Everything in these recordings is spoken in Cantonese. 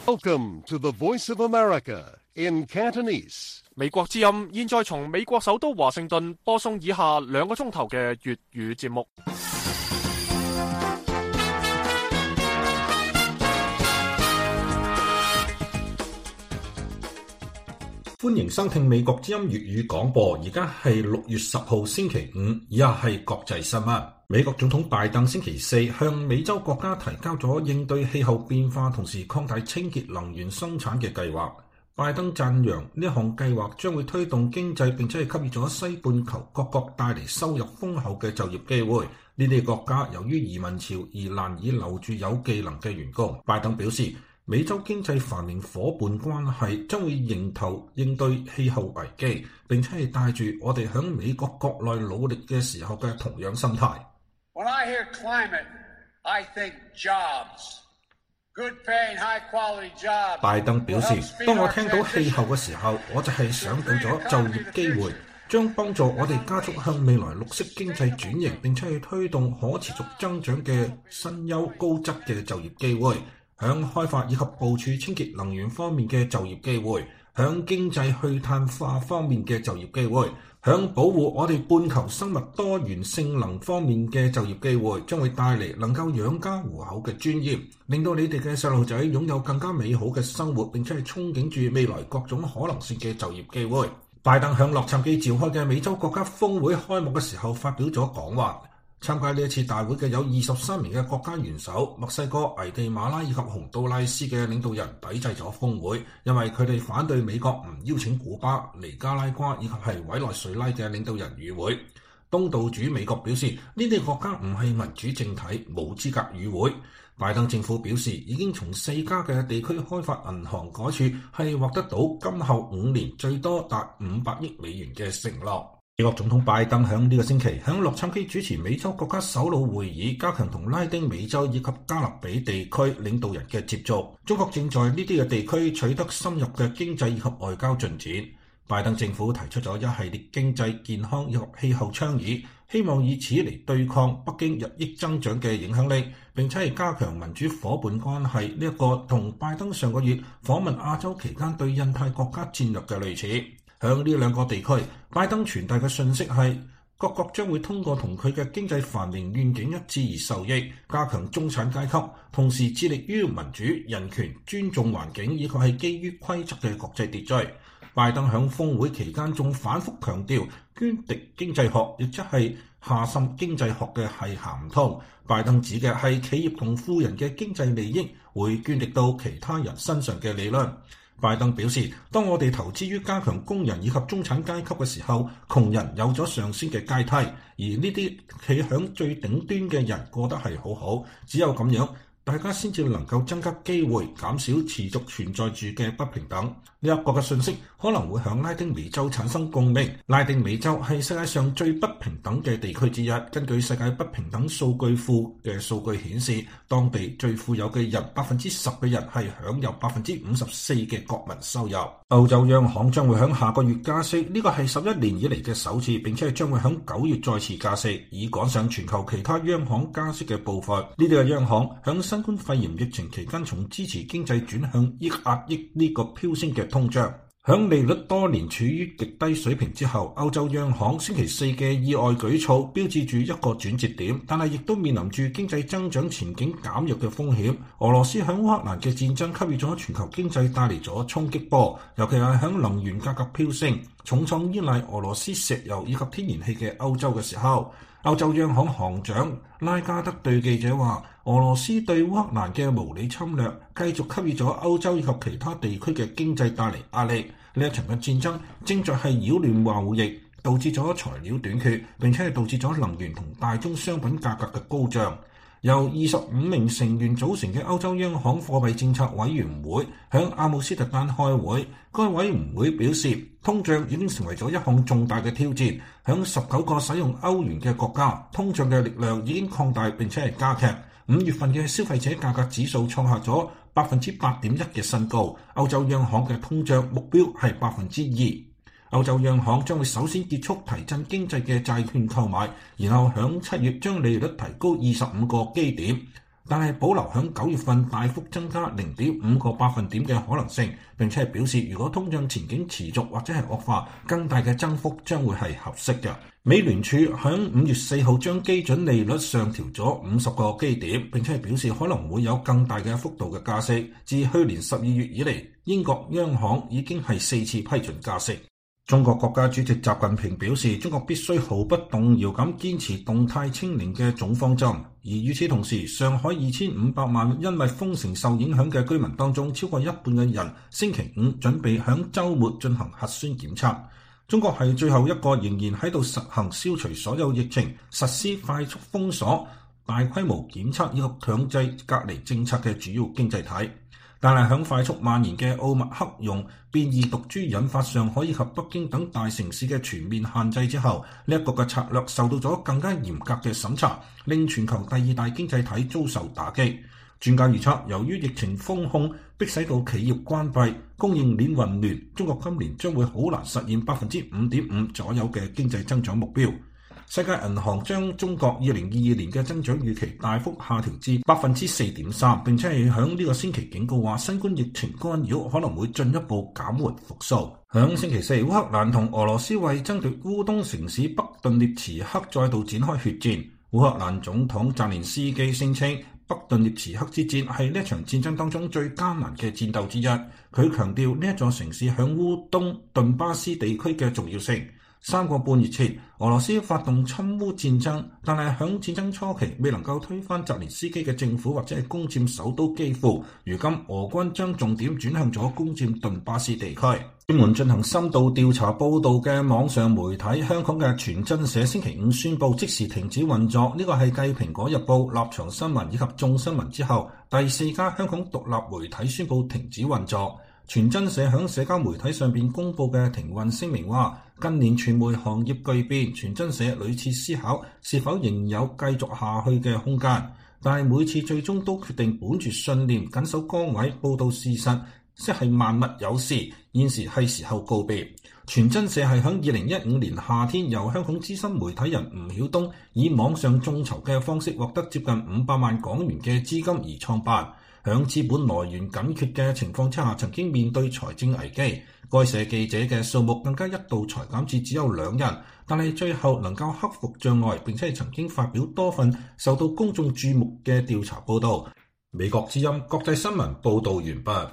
Welcome to the Voice of America in Cantonese. 美國之音現在從美國首都華盛頓播送以下2個鐘頭嘅粵語節目。 歡迎收聽美國之音粵語廣播，而家係6月10號星期五，以下係國際新聞。美國總統拜登星期四向美洲國家提交咗應對氣候變化同時擴大清潔能源生產嘅計劃。拜登讚揚呢項計劃將會推動經濟，並且係給予咗西半球各國帶嚟收入豐厚嘅就業機會。呢啲國家由於移民潮而難以留住有技能嘅員工。拜登表示，美洲經濟繁榮夥伴關係將會迎頭應對氣候危機，並且係帶住我哋響美國國內努力嘅時候嘅同樣心態。 When I hear climate, I think jobs. Good paying, high quality jobs. 拜登表示，當我聽到氣候嘅時候，我就係想到咗就業機會，將幫助我哋加速向未來綠色經濟轉型，並且係推動可持續增長嘅新優高質嘅就業機會。響開發以及部署清潔能源方面嘅就業機會，響經濟去碳化方面嘅就業機會，響保護我哋半球生物多元性能方面嘅就業機會，將會帶嚟能夠養家糊口嘅專業，令到你哋嘅細路仔擁有更加美好嘅生活，並且係憧憬住未來各種可能性嘅就業機會。拜登響洛杉磯召開嘅美洲國家峰會開幕嘅時候發表咗講話。參加呢一次大會嘅有23名嘅國家元首，墨西哥、危地馬拉以及洪都拉斯嘅領導人抵制咗峰會，因為佢哋反對美國唔邀請古巴、尼加拉瓜以及係委內瑞拉嘅領導人與會。東道主美國表示，呢啲國家唔係民主政體，冇資格與會。拜登政府表示，已經從4家嘅地區開發銀行改處係獲得到今後5年最多達500億美元嘅承諾。美國總統拜登響呢個星期響洛杉磯主持美洲國家首腦會議，加強同拉丁美洲以及加勒比地區領導人嘅接觸。中國正在呢啲嘅地區取得深入嘅經濟以及外交進展。拜登政府提出咗一系列經濟、健康以及氣候倡議，希望以此嚟對抗北京日益增長嘅影響力，並且係加強民主夥伴關係。呢一個同拜登上個月訪問亞洲期間對印太國家戰略嘅類似。向呢2個地區，拜登傳遞嘅訊息係各國將會通過同佢嘅經濟繁榮願景一致而受益，加強中產階級，同時致力於民主、人權、尊重環境以及係基於規則嘅國際秩序。拜登響峰會期間仲反覆強調，捐敵經濟學亦即係下滲經濟學嘅係行唔通。拜登指嘅係企業同富人嘅經濟利益會捐敵到其他人身上嘅理論。拜登表示，當我哋投資於加強工人以及中產階級嘅時候，窮人有咗上升嘅階梯，而呢啲企響最頂端嘅人過得係好好，只有咁樣，大家先至能夠增加機會，減少持續存在住嘅不平等。呢一個嘅信息可能會向拉丁美洲產生共鳴。拉丁美洲係世界上最不平等嘅地區之一。根據世界不平等數據庫嘅數據顯示，當地最富有嘅人10%嘅人係享有54%嘅國民收入。歐洲央行將會喺下個月加息，呢個係11年以嚟嘅首次，並且係將會喺9月再次加息，以趕上全球其他央行加息嘅步伐。呢啲嘅央行喺新冠肺炎疫情期間，從支持經濟轉向壓抑呢個飆升嘅通脹。響利率多年處於極低水平之後，歐洲央行星期四嘅意外舉措標誌住一個轉折點，但係亦都面臨住經濟增長前景減弱嘅風險。俄羅斯響烏克蘭嘅戰爭給予咗全球經濟帶嚟咗衝擊波，尤其係響能源價格飆升、重創依賴俄羅斯石油以及天然氣嘅歐洲嘅時候。歐洲央行行長拉加德對記者話，俄羅斯對烏克蘭嘅無理侵略繼續給予咗歐洲以及其他地區嘅經濟帶嚟壓力。呢一場嘅戰爭正在係擾亂貿易，導致咗材料短缺，並且係導致咗能源同大宗商品價格嘅高漲。由25名成員組成嘅歐洲央行貨幣政策委員會響阿姆斯特丹開會，該委員會表示，通脹已經成為咗一項重大嘅挑戰。響19個使用歐元嘅國家，通脹嘅力量已經擴大並且係加劇。5月份嘅消費者價格指數創下咗8.1%嘅新高，歐洲央行嘅通脹目標係2%。歐洲央行將會首先結束提振經濟嘅債券購買，然後響7月將利率提高25個基點。 但係保留響9月份大幅增加0.5個百分點嘅可能性，並且係表示如果通脹前景持續或者係惡化，更大嘅增幅將會係合適嘅。美聯儲響5月4號將基準利率上調咗50個基點，並且係表示可能會有更大嘅幅度嘅加息。自去年12月以嚟，英國央行已經係4次批准加息。中國國家主席習近平表示，中國必須毫不動搖咁堅持動態清零嘅總方針。而與此同時，上海2500萬因為封城受影響嘅居民當中，超過一半嘅人星期五準備響週末進行核酸檢測。中國係最後一個仍然喺度實行消除所有疫情、實施快速封鎖、大規模檢測以及強制隔離政策嘅主要經濟體。但係響快速蔓延嘅奧密克戎變異毒株引發上海以及北京等大城市嘅全面限制之後，呢一個嘅策略受到咗更加嚴格嘅審查，令全球第2大經濟體遭受打擊。專家預測，由於疫情封控迫使到企業關閉、供應鏈混亂，中國今年將會好難實現5.5%左右嘅經濟增長目標。世界銀行將中國2022年嘅增長預期大幅下調至4.3%，並且係響呢個星期警告話，新冠疫情干擾可能會進一步減緩復甦。響星期四，烏克蘭同俄羅斯為爭奪烏東城市北頓涅茨克再度展開血戰。烏克蘭總統澤連斯基聲稱，北頓涅茨克之戰係呢一場戰爭當中最艱難嘅戰鬥之一。佢強調呢一座城市響烏東頓巴斯地區嘅重要性。3個半月前，俄羅斯發動侵烏戰爭，但係響戰爭初期未能夠推翻澤連斯基嘅政府或者係攻佔首都基輔。如今俄軍將重點轉向咗攻佔頓巴斯地區。專門進行深度調查報導嘅網上媒體香港嘅傳真社星期五宣布即時停止運作，呢個係繼蘋果日報、立場新聞以及眾新聞之後，第4家香港獨立媒體宣布停止運作。傳真社響社交媒體上邊公佈嘅停運聲明話，近年傳媒行業巨變，傳真社屢次思考是否仍有繼續下去嘅空間，但係每次最終都決定本住信念，緊守崗位，報導事實，即係萬物有時，現時係時候告別。傳真社係響2015年夏天由香港資深媒體人吳曉東以網上眾籌嘅方式獲得接近500萬港元嘅資金而創辦。響資本來源緊缺嘅情況之下，曾經面對財政危機，該社記者嘅數目更加一度裁減至只有2人，但係最後能夠克服障礙，並且係曾經發表多份受到公眾注目嘅調查報導。美國之音國際新聞報導完畢。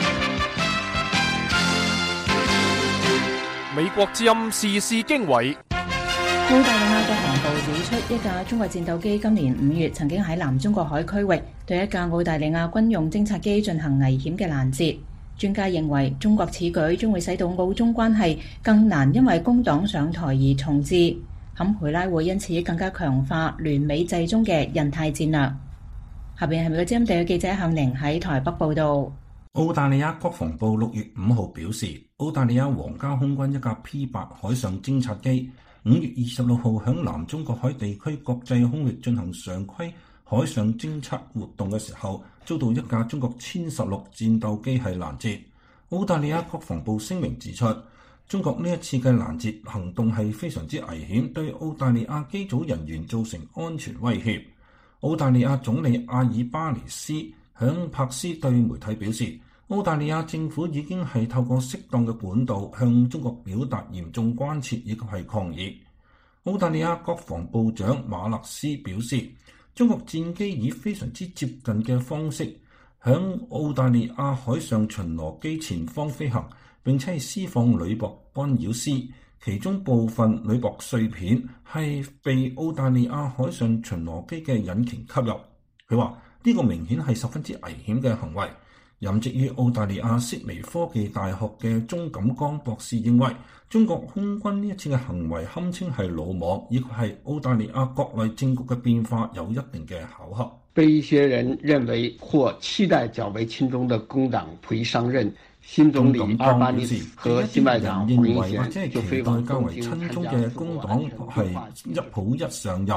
美國之音時事經緯。 澳大利亞國防部指出，一架中國戰鬥機今年5月曾經喺南中國海區域對一架澳大利亞軍用偵察機進行危險嘅攔截。專家認為，中國此舉將會使到澳中關係更難因為工黨上台而重置，坎培拉會因此更加強化聯美制中嘅印太戰略。下邊係美國之音地嘅記者向寧喺台北報道。 澳大利亞國防部6月5號表示，澳大利亞皇家空軍一架 P8 海上偵察機5月26號響南中國海地區國際空域進行常規海上偵察活動嘅時候，遭到一架中國殲16戰鬥機係攔截。澳大利亞國防部聲明指出，中國呢一次嘅攔截行動係非常之危險，對澳大利亞機組人員造成安全威脅。澳大利亞總理阿爾巴尼斯響柏斯對媒體表示，澳大利亞政府已經係透過適當嘅管道向中國表達嚴重關切以及係抗議。澳大利亞國防部長馬勒斯表示，中國戰機以非常之接近嘅方式響澳大利亞海上巡邏機前方飛行，並且係施放鋁箔干擾絲，其中部分鋁箔碎片係被澳大利亞海上巡邏機嘅引擎吸入。佢話呢個明顯係十分之危險嘅行為。任職於澳大利亞悉尼科技大學嘅鍾錦江博士認為，中國空軍呢一次嘅行為堪稱係魯莽，亦係澳大利亞國內政局嘅變化有一定嘅巧合。 被一些人認為或期待較為親中的工黨陪上任，新總理阿爾巴尼斯和新外長胡英賢就飛往東京參加咗較為親中嘅工黨係一抱一上任。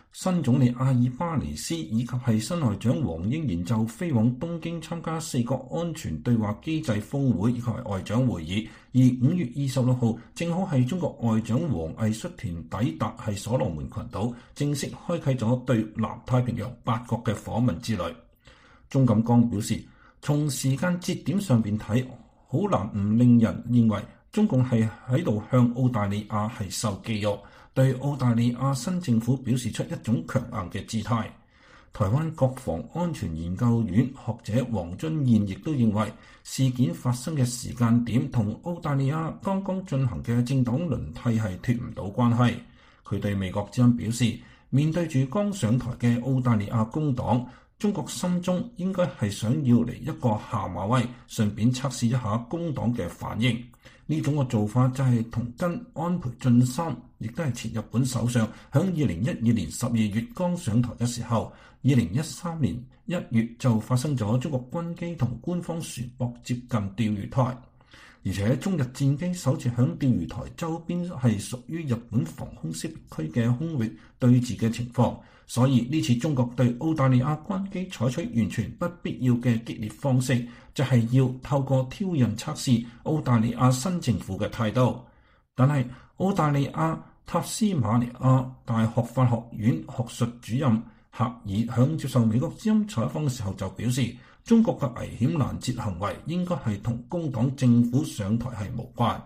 新總理阿爾巴尼斯以及係新外長黃英賢就飛往東京參加4國安全對話機制峰會以及係外長會議，而5月26號正好係中國外長王毅率團抵達係所羅門群島，正式開啟咗對南太平洋8國嘅訪問之旅。鍾錦江表示，從時間節點上邊睇，好難唔令人認為中共係喺度向澳大利亞係秀肌肉，對澳大利亞新政府表示出一種強硬嘅姿態。台灣國防安全研究院學者黃遵彥亦都認為，事件發生嘅時間點同澳大利亞剛剛進行嘅政黨輪替係脫唔到關係。佢對美國之音表示，面對住剛上台嘅澳大利亞工黨，中國心中應該係想要嚟一個下馬威，順便測試一下工黨嘅反應。呢種嘅做法就係同跟安倍晉三，亦都係前日本首相，響2012年12月剛上台嘅時候，2013年1月就發生咗中國軍機同官方船舶接近釣魚台，而且中日戰機首次響釣魚台周邊係屬於日本防空識別區嘅空域對峙嘅情況。所以呢次中國對澳大利亞軍機採取完全不必要嘅激烈方式，就係要透過挑釁測試澳大利亞新政府嘅態度。但係澳大利亞塔斯馬尼亞大學法學院學術主任赫爾響接受美國之音採訪嘅時候就表示，中國嘅危險攔截行為應該係同工黨政府上台係無關。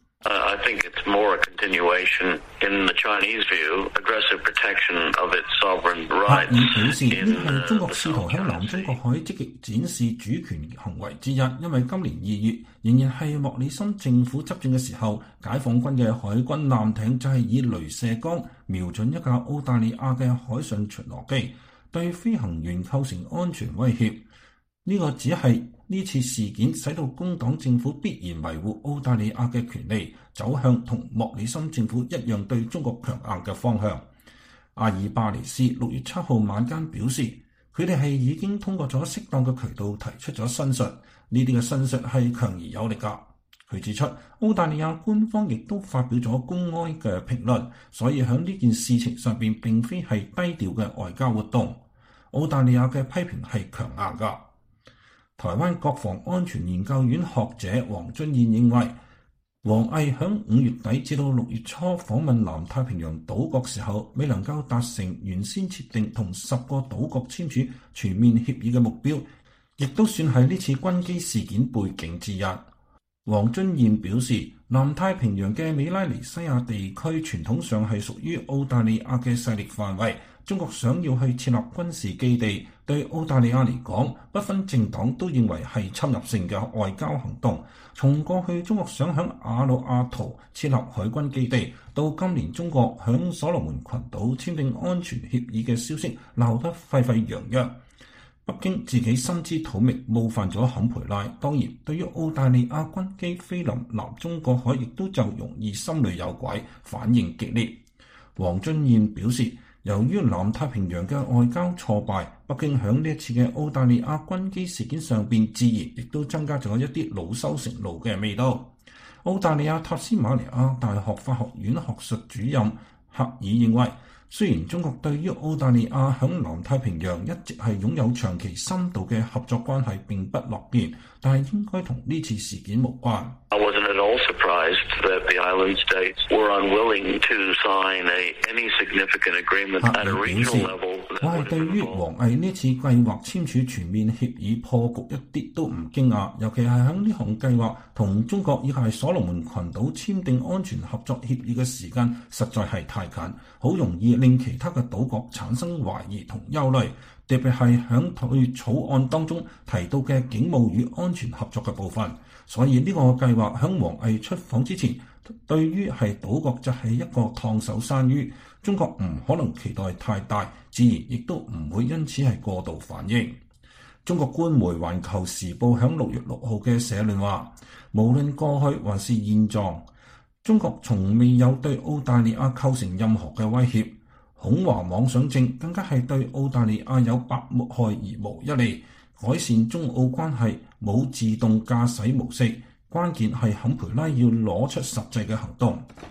I think it's more a continuation in the Chinese view, aggressive protection of its sovereign rights. 赫爾表示，呢係中國試圖喺南中國海積極展示主權行為之一，因為今年2月仍然係莫里森政府執政嘅時候，解放軍嘅海軍艦艇就係以雷射光瞄準一架澳大利亞嘅海上巡邏機，對飛行員構成安全威脅。呢個只係呢次事件使到工黨政府必然維護澳大利亞嘅權利，走向同莫里森政府一樣對中國強硬嘅方向。阿爾巴尼斯6月7號晚間表示，佢哋係已經通過咗適當嘅渠道提出咗申述，呢啲嘅申述係強而有力㗎。佢指出，澳大利亞官方亦都發表咗公開嘅評論，所以喺呢件事情上邊並非係低調嘅外交活動。澳大利亞嘅批評係強硬㗎。台灣國防安全研究院學者黃遵彥認為，王毅響5月底至到6月初訪問南太平洋島國時候，未能夠達成原先設定同10個島國簽署全面協議嘅目標，亦都算係呢次軍機事件背景之一。黃遵彥表示，南太平洋嘅美拉尼西亞地區傳統上係屬於澳大利亞嘅勢力範圍，中國想要去設立軍事基地，對澳大利亞嚟講，不分政黨都認為係侵入性嘅外交行動。從過去中國想響瓦努阿圖設立海軍基地，到今年中國響所羅門群島簽訂安全協議嘅消息鬧得沸沸揚揚。北京自己心知肚明，冒犯咗坎培拉，當然對於澳大利亞軍機飛臨南中國海，亦都就容易心裏有鬼，反應激烈。黃遵彥表示，由於南太平洋嘅外交挫敗，北京響呢一次嘅澳大利亞軍機事件上邊，自然亦都增加咗一啲惱羞成怒嘅味道。澳大利亞塔斯馬尼亞大學法學院學術主任赫爾認為，雖然中國對於澳大利亞響南太平洋一直係擁有長期深度嘅合作關係並不樂見，但係應該同呢次事件無關。 I wasn't at all surprised that the island states were unwilling to sign any significant agreement at a regional level. 我係對於王毅呢次計劃簽署全面協議破局一啲都唔驚訝，尤其係喺呢項計劃同中國以及所羅門群島簽訂安全合作協議嘅時間實在係太近，好容易令其他嘅島國產生懷疑同憂慮，特別係響佢草案當中提到嘅警務與安全合作嘅部分。所以呢個計劃響王毅出訪之前，對於係島國就係一個燙手山芋，中國唔可能期待太大，自然亦都唔會因此係過度反應。中國官媒《環球時報》響6月6號嘅社論話，無論過去還是現狀，中國從未有對澳大利亞構成任何嘅威脅，恐華妄想症更加係對澳大利亞有百害而無一利。改善中澳關係冇自動駕駛模式，關鍵係坎培拉要攞出實際嘅行動。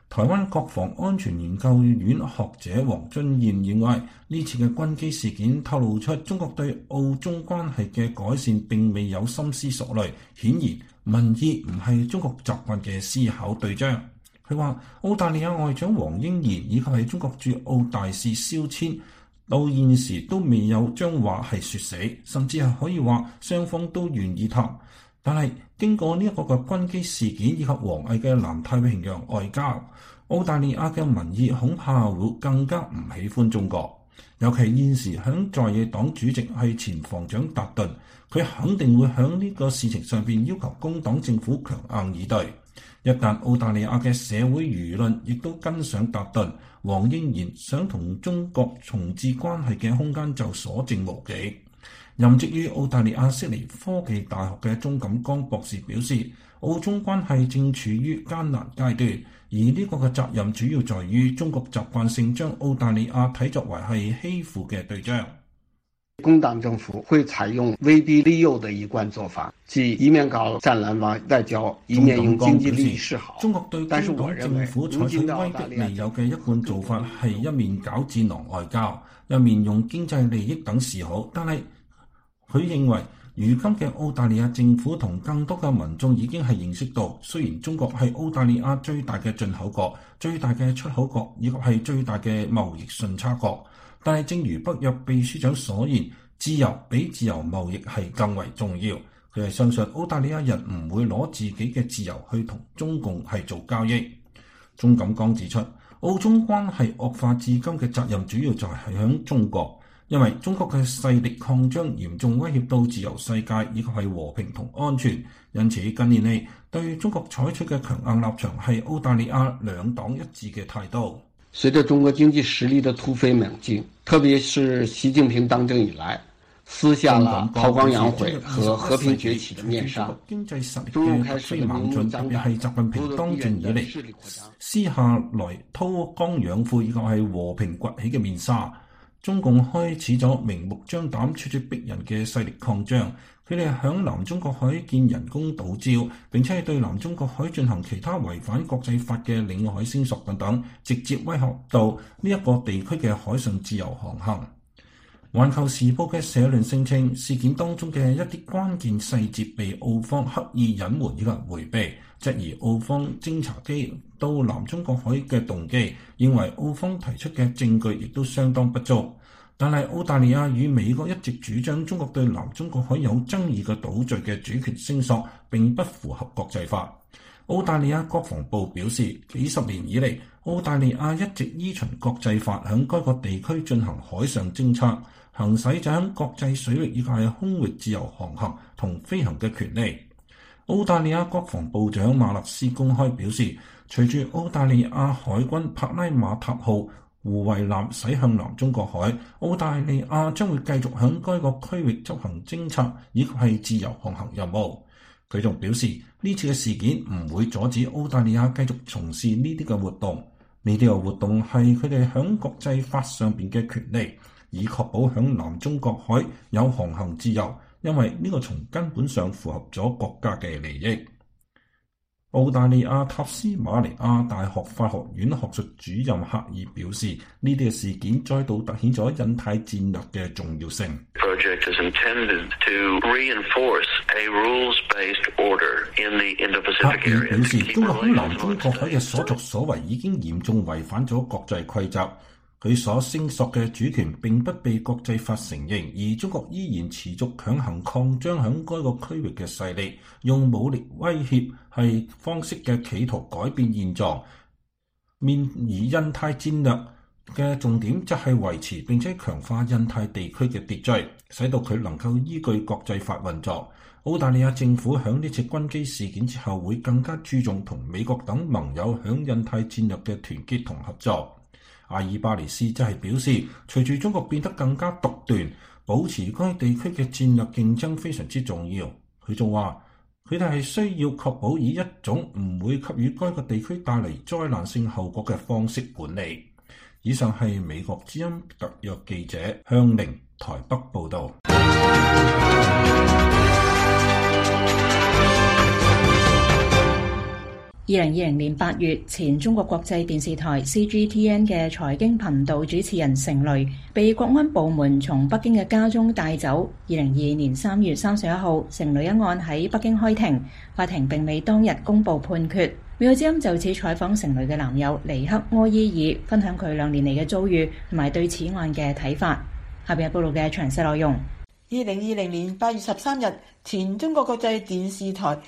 台灣國防安全研究院學者黃遵彥認為，呢次嘅軍機事件透露出中國對澳中關係嘅改善並未有深思熟慮，顯然民意唔係中國習慣嘅思考對象。佢話，澳大利亞外長黃英賢以及係中國駐澳大使蕭千到現時都未有將話係說死，甚至係可以話雙方都願意談。但係經過呢一個嘅軍機事件以及王毅嘅南太平洋外交，澳大利亞嘅民意恐怕會更加唔喜歡中國。尤其現時響在野黨主席係前防長達頓，佢肯定會響呢個事情上邊要求工黨政府強硬以對。一旦澳大利亞嘅社會輿論亦都跟上達頓，黃英賢想同中國重置關係嘅空間就所剩無幾。任職於澳大利亞悉尼科技大學嘅鍾錦江博士表示，澳中關係正處於艱難階段，而呢個嘅責任主要在於中國習慣性將澳大利亞睇作為係欺負嘅對象。 工黨政府會採用威逼利誘的一貫做法，即一面搞戰狼外交，一面用經濟利益示好。 中國對工黨政府採取威逼利誘嘅一貫做法係一面搞戰狼外交，一面用經濟利益等示好。但係佢認為，如今嘅澳大利亞政府同更多嘅民眾已經係認識到，雖然中國係澳大利亞最大嘅進口國、最大嘅出口國，以及係最大嘅貿易順差國，但係正如北約秘書長所言，自由比自由貿易係更為重要。佢係相信澳大利亞人唔會攞自己嘅自由去同中共係做交易。鍾錦江指出，澳中關係惡化至今嘅責任主要就係響中國。因為中國嘅勢力擴張嚴重威脅到自由世界以及係和平同安全，因此近年嚟對中國採取嘅強硬立場係澳大利亞兩黨一致嘅態度。 隨着中國經濟實力的突飛猛進，特別是習近平當政以來，撕下了韜光養晦和和平崛起的面紗， 經濟實力嘅突飛猛進，特別係習近平當政以嚟撕下來韜光養晦以及係和平崛起嘅面紗。中共開始咗明目張膽、咄咄逼人嘅勢力擴張，佢哋響南中國海建人工島礁，並且係對南中國海進行其他違反國際法嘅領海聲索等等，直接威脅到呢一個地區嘅海上自由航行。環球時報嘅社論聲稱，事件當中嘅一啲關鍵細節被澳方刻意隱瞞以及迴避，質疑澳方偵察機到南中國海嘅動機，認為澳方提出嘅證據亦都相當不足。但係澳大利亞與美國一直主張中國對南中國海有爭議嘅島嶼嘅主權聲索並不符合國際法。澳大利亞國防部表示，幾十年以嚟，澳大利亞一直依循國際法響該個地區進行海上偵察，行使咗響國際水域以及係空域自由航行同飛行嘅權利。澳大利亞國防部長馬勒斯公開表示，隨住澳大利亞海軍帕拉馬塔號護衛艦駛向南中國海，澳大利亞將會繼續響該個區域執行偵察以及係自由航行任務。佢仲表示，呢次嘅事件唔會阻止澳大利亞繼續從事呢啲嘅活動，呢啲嘅活動係佢哋響國際法上邊嘅權利，以確保響南中國海有航行自由，因為呢個從根本上符合咗國家嘅利益。澳大利亞塔斯馬尼亞大學法學院學術主任赫爾表示，呢啲嘅事件再度凸顯咗印太戰略嘅重要性。 Project is intended to reinforce a rules-based order in the Indo-Pacific area。 赫爾表示，中國喺南中國海嘅所作所為已經嚴重違反咗國際規則。佢所聲索嘅主權並不被國際法承認，而中國依然持續強行擴張響該個區域嘅勢力，用武力威脅係方式嘅企圖改變現狀。而印太戰略嘅重點就係維持並且強化印太地區嘅秩序，使到佢能夠依據國際法運作。澳大利亞政府響呢次軍機事件之後，會更加注重同美國等盟友響印太戰略嘅團結同合作。阿爾巴尼斯則係表示，隨住中國變得更加獨斷，保持該地區嘅戰略競爭非常之重要。佢仲話，佢哋係需要確保以一種唔會給予該個地區帶嚟災難性後果嘅方式管理。以上係美國之音特約記者向寧台北報導。 2020年8月，前中國國際電視台 CGTN 嘅財經頻道主持人成蕾被國安部門從北京嘅家中帶走。2022年3月31號，成蕾一案喺北京開庭，法庭並未當日公布判決。美國之音就此採訪成蕾嘅男友尼克柯伊爾，分享佢2年嚟嘅遭遇同埋對此案嘅睇法。下邊係報道嘅詳細內容。 2020年8月13日，前中國國際電視台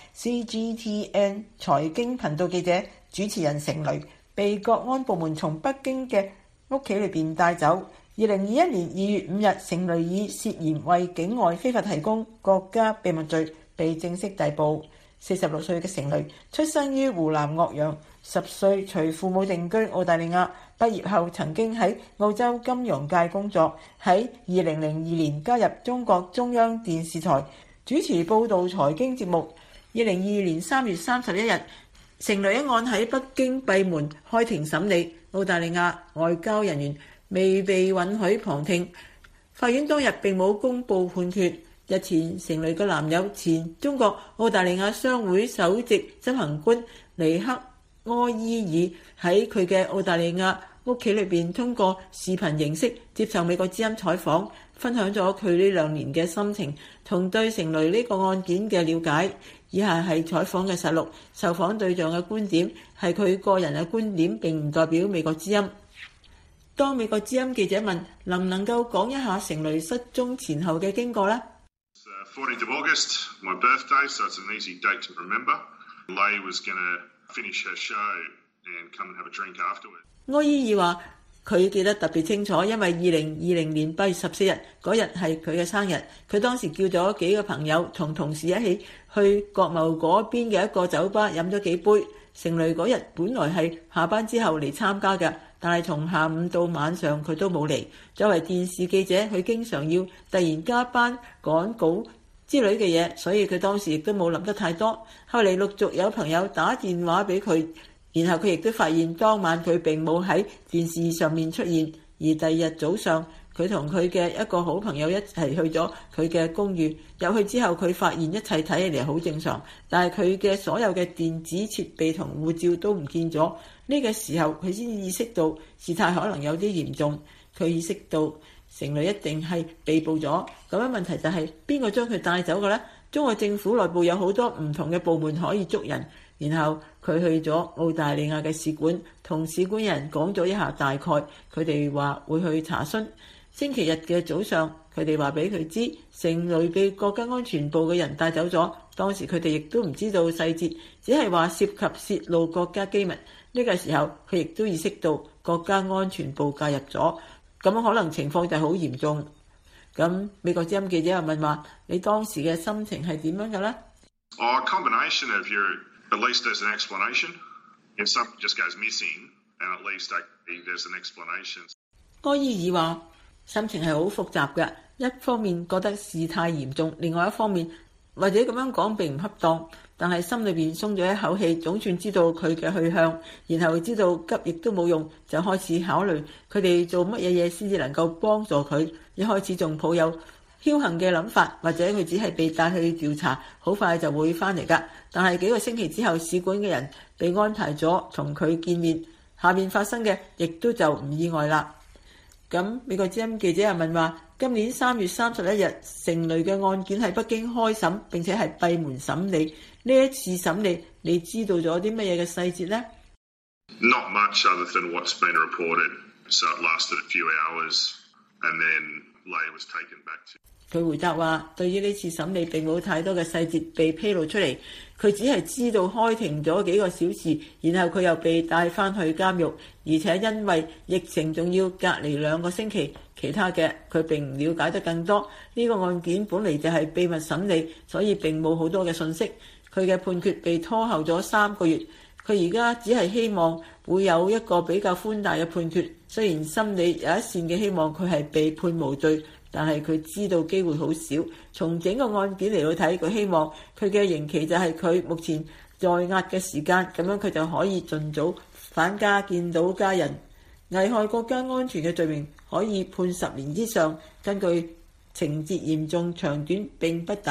CGTN 財經頻道記者、主持人成蕾被國安部門從北京嘅屋企裏邊帶走。2021年2月5日，成蕾以涉嫌為境外非法提供國家秘密罪被正式逮捕。46歲嘅成蕾出生於湖南岳陽，10歲隨父母定居澳大利亞。畢業後曾經喺澳洲金融界工作，喺2002年加入中國中央電視台，主持報導財經節目。2022年3月31日，成蕾一案喺北京閉門開庭審理，澳大利亞外交人員未被允許旁聽，法院當日並冇公布判決。日前，成蕾嘅男友前中國澳大利亞商會首席執行官尼克柯伊爾喺佢嘅澳大利亞屋企裏邊通過視頻形式接受美國之音採訪，分享咗佢呢2年嘅心情同對成蕾呢個案件嘅了解。以下係採訪嘅實錄，受訪對象嘅觀點係佢個人嘅觀點，並唔代表美國之音。當美國之音記者問能唔能夠講一下成蕾失蹤前後嘅經過呢？ 14th of August, my birthday, so it's an easy date to remember. Leigh was going to finish her show and come and have a drink afterwards. 柯伊爾話佢記得特別清楚，因為2020年8月14日嗰日係佢嘅生日，佢當時叫咗幾個朋友同同事一起去國貿嗰邊嘅一個酒吧飲咗幾杯。成蕾嗰日本來係下班之後嚟參加嘅，但係從下午到晚上佢都冇嚟。作為電視記者，佢經常要突然加班趕稿之類嘅嘢，所以佢當時亦都冇諗得太多。後嚟陸續有朋友打電話俾佢，然後佢亦都發現當晚佢並冇喺電視上面出現，而第二日早上佢同佢嘅一個好朋友一齊去咗佢嘅公寓。入去之後，佢發現一切睇起嚟好正常，但係佢嘅所有嘅電子設備同護照都唔見咗。呢個時候佢先意識到事態可能有啲嚴重，佢意識到成蕾一定係被捕咗。咁樣問題就係邊個將佢帶走嘅呢？中國政府內部有好多唔同嘅部門可以捉人，然後佢去咗澳大利亞嘅使館，同使館人講咗一下大概，佢哋話會去查詢。星期日嘅早上，佢哋話俾佢知成蕾被國家安全部嘅人帶走咗。當時佢哋亦都唔知道細節，只係話涉及泄露國家機密。呢個時候佢亦都意識到國家安全部介入咗，咁可能情況就好嚴重。咁美國之音記者又問話：你當時嘅心情係點樣嘅呢？ A combination of at least there's an explanation. If something just goes missing, and at least there's an explanation. 柯伊爾話心情係好複雜嘅，一方面覺得事態嚴重，另外一方面或者咁樣講並唔恰當，但係心裏邊鬆咗一口氣，總算知道佢嘅去向，然後知道急亦都冇用，就開始考慮佢哋做乜嘢嘢先至能夠幫助佢。一開始仲抱有僥倖嘅諗法，或者佢只係被帶去調查，好快就會翻嚟㗎。但係幾個星期之後，使館嘅人被安排咗同佢見面，下面發生嘅亦都就唔意外啦。咁美國之音記者又問話：今年3月31日，成蕾嘅案件喺北京開審，並且係閉門審理。呢一次審理，你知道咗啲乜嘢嘅細節呢？ Not much other than what's been reported. So it lasted a few hours, and then Leigh was taken back to. 佢回答話：對於呢次審理並冇太多嘅細節被披露出嚟，佢只係知道開庭咗幾個小時，然後佢又被帶返去監獄，而且因為疫情仲要隔離2個星期，其他嘅佢並唔了解得更多。呢個案件本嚟就係秘密審理，所以並冇好多嘅信息。佢嘅判決被拖後咗3個月，佢而家只係希望會有一個比較寬大嘅判決。雖然心裏有一線嘅希望佢係被判無罪，但係佢知道機會好少。從整個案件嚟到睇，佢希望佢嘅刑期就係佢目前在押嘅時間，咁樣佢就可以盡早返家見到家人。危害國家安全嘅罪名可以判10年以上，根據情節嚴重長短並不等，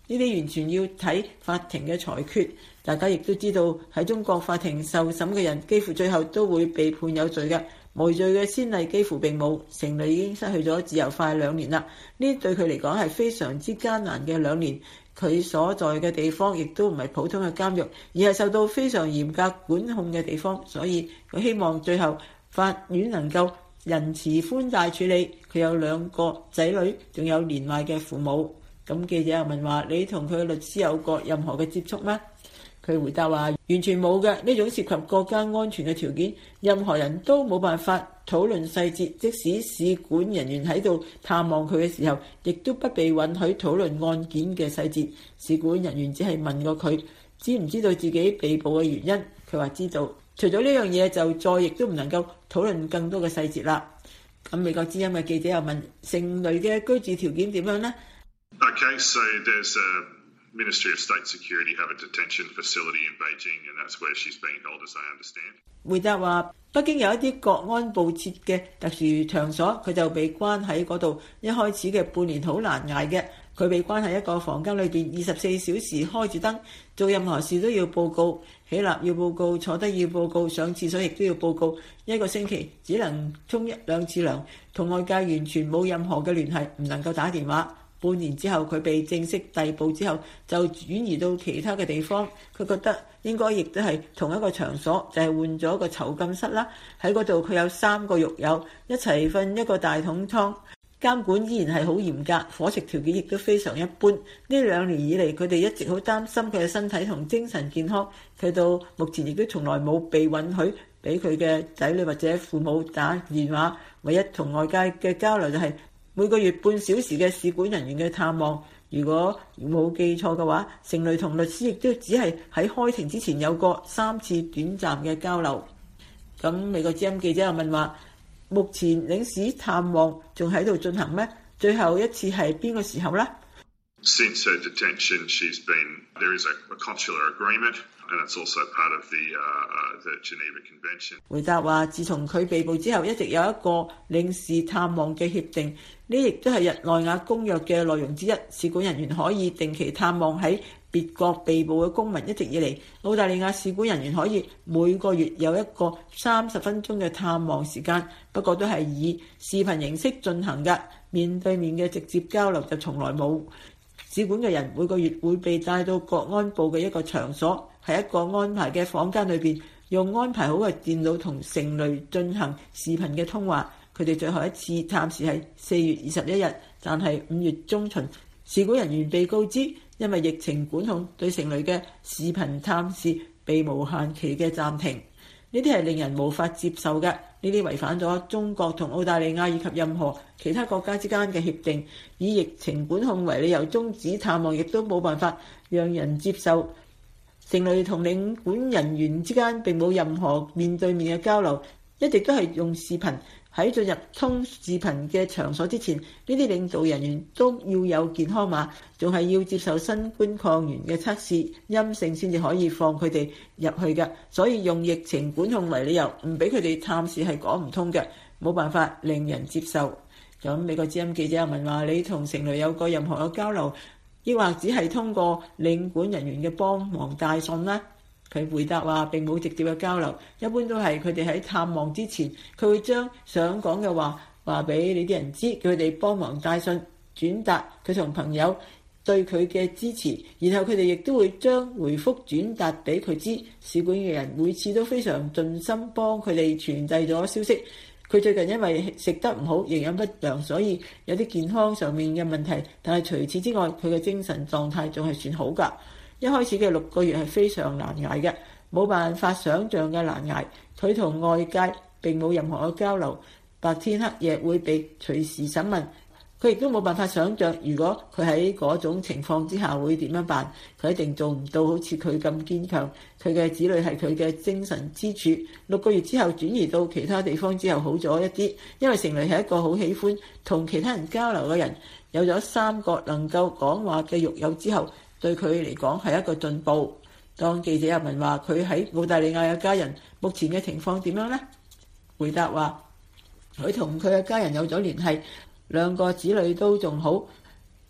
呢啲完全要睇法庭嘅裁決。大家亦都知道喺中國法庭受審嘅人幾乎最後都會被判有罪嘅，無罪嘅先例幾乎並冇。成蕾已經失去咗自由快2年啦，呢對佢嚟講係非常之艱難嘅2年。佢所在嘅地方亦都唔係普通嘅監獄，而係受到非常嚴格管控嘅地方，所以佢希望最後法院能夠仁慈寬大處理。佢有2個仔女，仲有年邁嘅父母。咁記者又問話：你同佢嘅律師有過任何嘅接觸咩？佢回答話：完全冇嘅，呢種涉及國家安全嘅條件，任何人都冇辦法討論細節。即使使館人員喺度探望佢嘅時候，亦都不被允許討論案件嘅細節。使館人員只係問過佢知唔知道自己被捕嘅原因，佢話知道。除咗呢樣嘢，就再亦都唔能夠討論更多嘅細節啦。咁美國之音嘅記者又問：成蕾嘅居住條件點樣呢？ Okay, so there's Ministry of State Security have a detention facility in Beijing, and that's where she's being held, as I understand. 回答話：北京有一啲國安部設嘅特殊場所，佢就被關喺嗰度。一開始嘅半年好難捱嘅，佢被關喺一個房間裏邊，24小時開住燈，做任何事都要報告，起立要報告，坐低要報告，上廁所亦都要報告。一個星期只能沖1-2次涼，同外界完全冇任何嘅聯繫，唔能夠打電話。半年之後，佢被正式逮捕之後，就轉移到其他嘅地方。佢覺得應該亦都係同一個場所，就係換咗個囚禁室啦。喺嗰度佢有3個獄友一齊瞓一個大桶倉，監管依然係好嚴格，伙食條件亦都非常一般。呢2年以嚟，佢哋一直好擔心佢嘅身體同精神健康。佢到目前亦都從來冇被允許俾佢嘅仔女或者父母打電話，唯一同外界嘅交流就係每個月半小時嘅使館人員嘅探望。如果冇記錯嘅話，成蕾同律師亦都只係喺開庭之前有過3次短暫嘅交流。咁美國之音記者又問話：目前領事探望仲喺度進行咩？最後一次係邊個時候呢？ Since her detention, there is a consular agreement, and it's also part of the Geneva Convention. 回答話：自從佢被捕之後，一直有一個領事探望嘅協定，呢亦都係日內瓦公約嘅內容之一。使館人員可以定期探望喺別國被捕嘅公民。一直以嚟，澳大利亞使館人員可以每個月有一個30分鐘嘅探望時間，不過都係以視頻形式進行嘅，面對面嘅直接交流就從來冇。使館嘅人每個月會被帶到國安部嘅一個場所，喺一個安排嘅房間裏邊，用安排好嘅電腦同成蕾進行視頻嘅通話。佢哋最後一次探視係4月21日，但係5月中旬，使館人員被告知，因為疫情管控，對成蕾嘅視頻探視被無限期嘅暫停。呢啲係令人無法接受嘅，呢啲違反咗中國同澳大利亞以及任何其他國家之間嘅協定。以疫情管控為理由終止探望，亦都冇辦法讓人接受。成蕾同領館人員之間並冇任何面對面嘅交流，一直都係用視頻。喺進入通視頻嘅場所之前，呢啲領導人員都要有健康碼，仲係要接受新冠抗原嘅測試，陰性先至可以放佢哋入去嘅。所以用疫情管控為理由，唔俾佢哋探視係講唔通嘅，冇辦法令人接受。咁美國之音記者又問話：你同成蕾有過任何嘅交流，抑或只係通過領館人員嘅幫忙帶信呢？佢回答話並冇直接嘅交流，一般都係佢哋喺探望之前，佢會將想講嘅話俾你啲人知，叫佢哋幫忙帶信轉達佢同朋友對佢嘅支持，然後佢哋亦都會將回覆轉達俾佢知。使館嘅人每次都非常盡心幫佢哋傳遞咗消息。佢最近因為食得唔好，營養不良，所以有啲健康上面嘅問題，但係除此之外，佢嘅精神狀態仲係算好㗎。一開始嘅6個月係非常難捱嘅，冇辦法想像嘅難捱。佢同外界並冇任何嘅交流，白天黑夜會被隨時審問。佢亦都冇辦法想像，如果佢喺嗰種情況之下會點樣辦。佢一定做唔到好似佢咁堅強。佢嘅子女係佢嘅精神支柱。6個月之後轉移到其他地方之後好咗一啲，因為成蕾係一個好喜歡同其他人交流嘅人。有咗3個能夠講話嘅獄友之後，對佢嚟講係一個進步。當記者又問話佢喺澳大利亞嘅家人目前嘅情況點樣呢？回答話佢同佢嘅家人有咗聯繫，2個子女都仲好。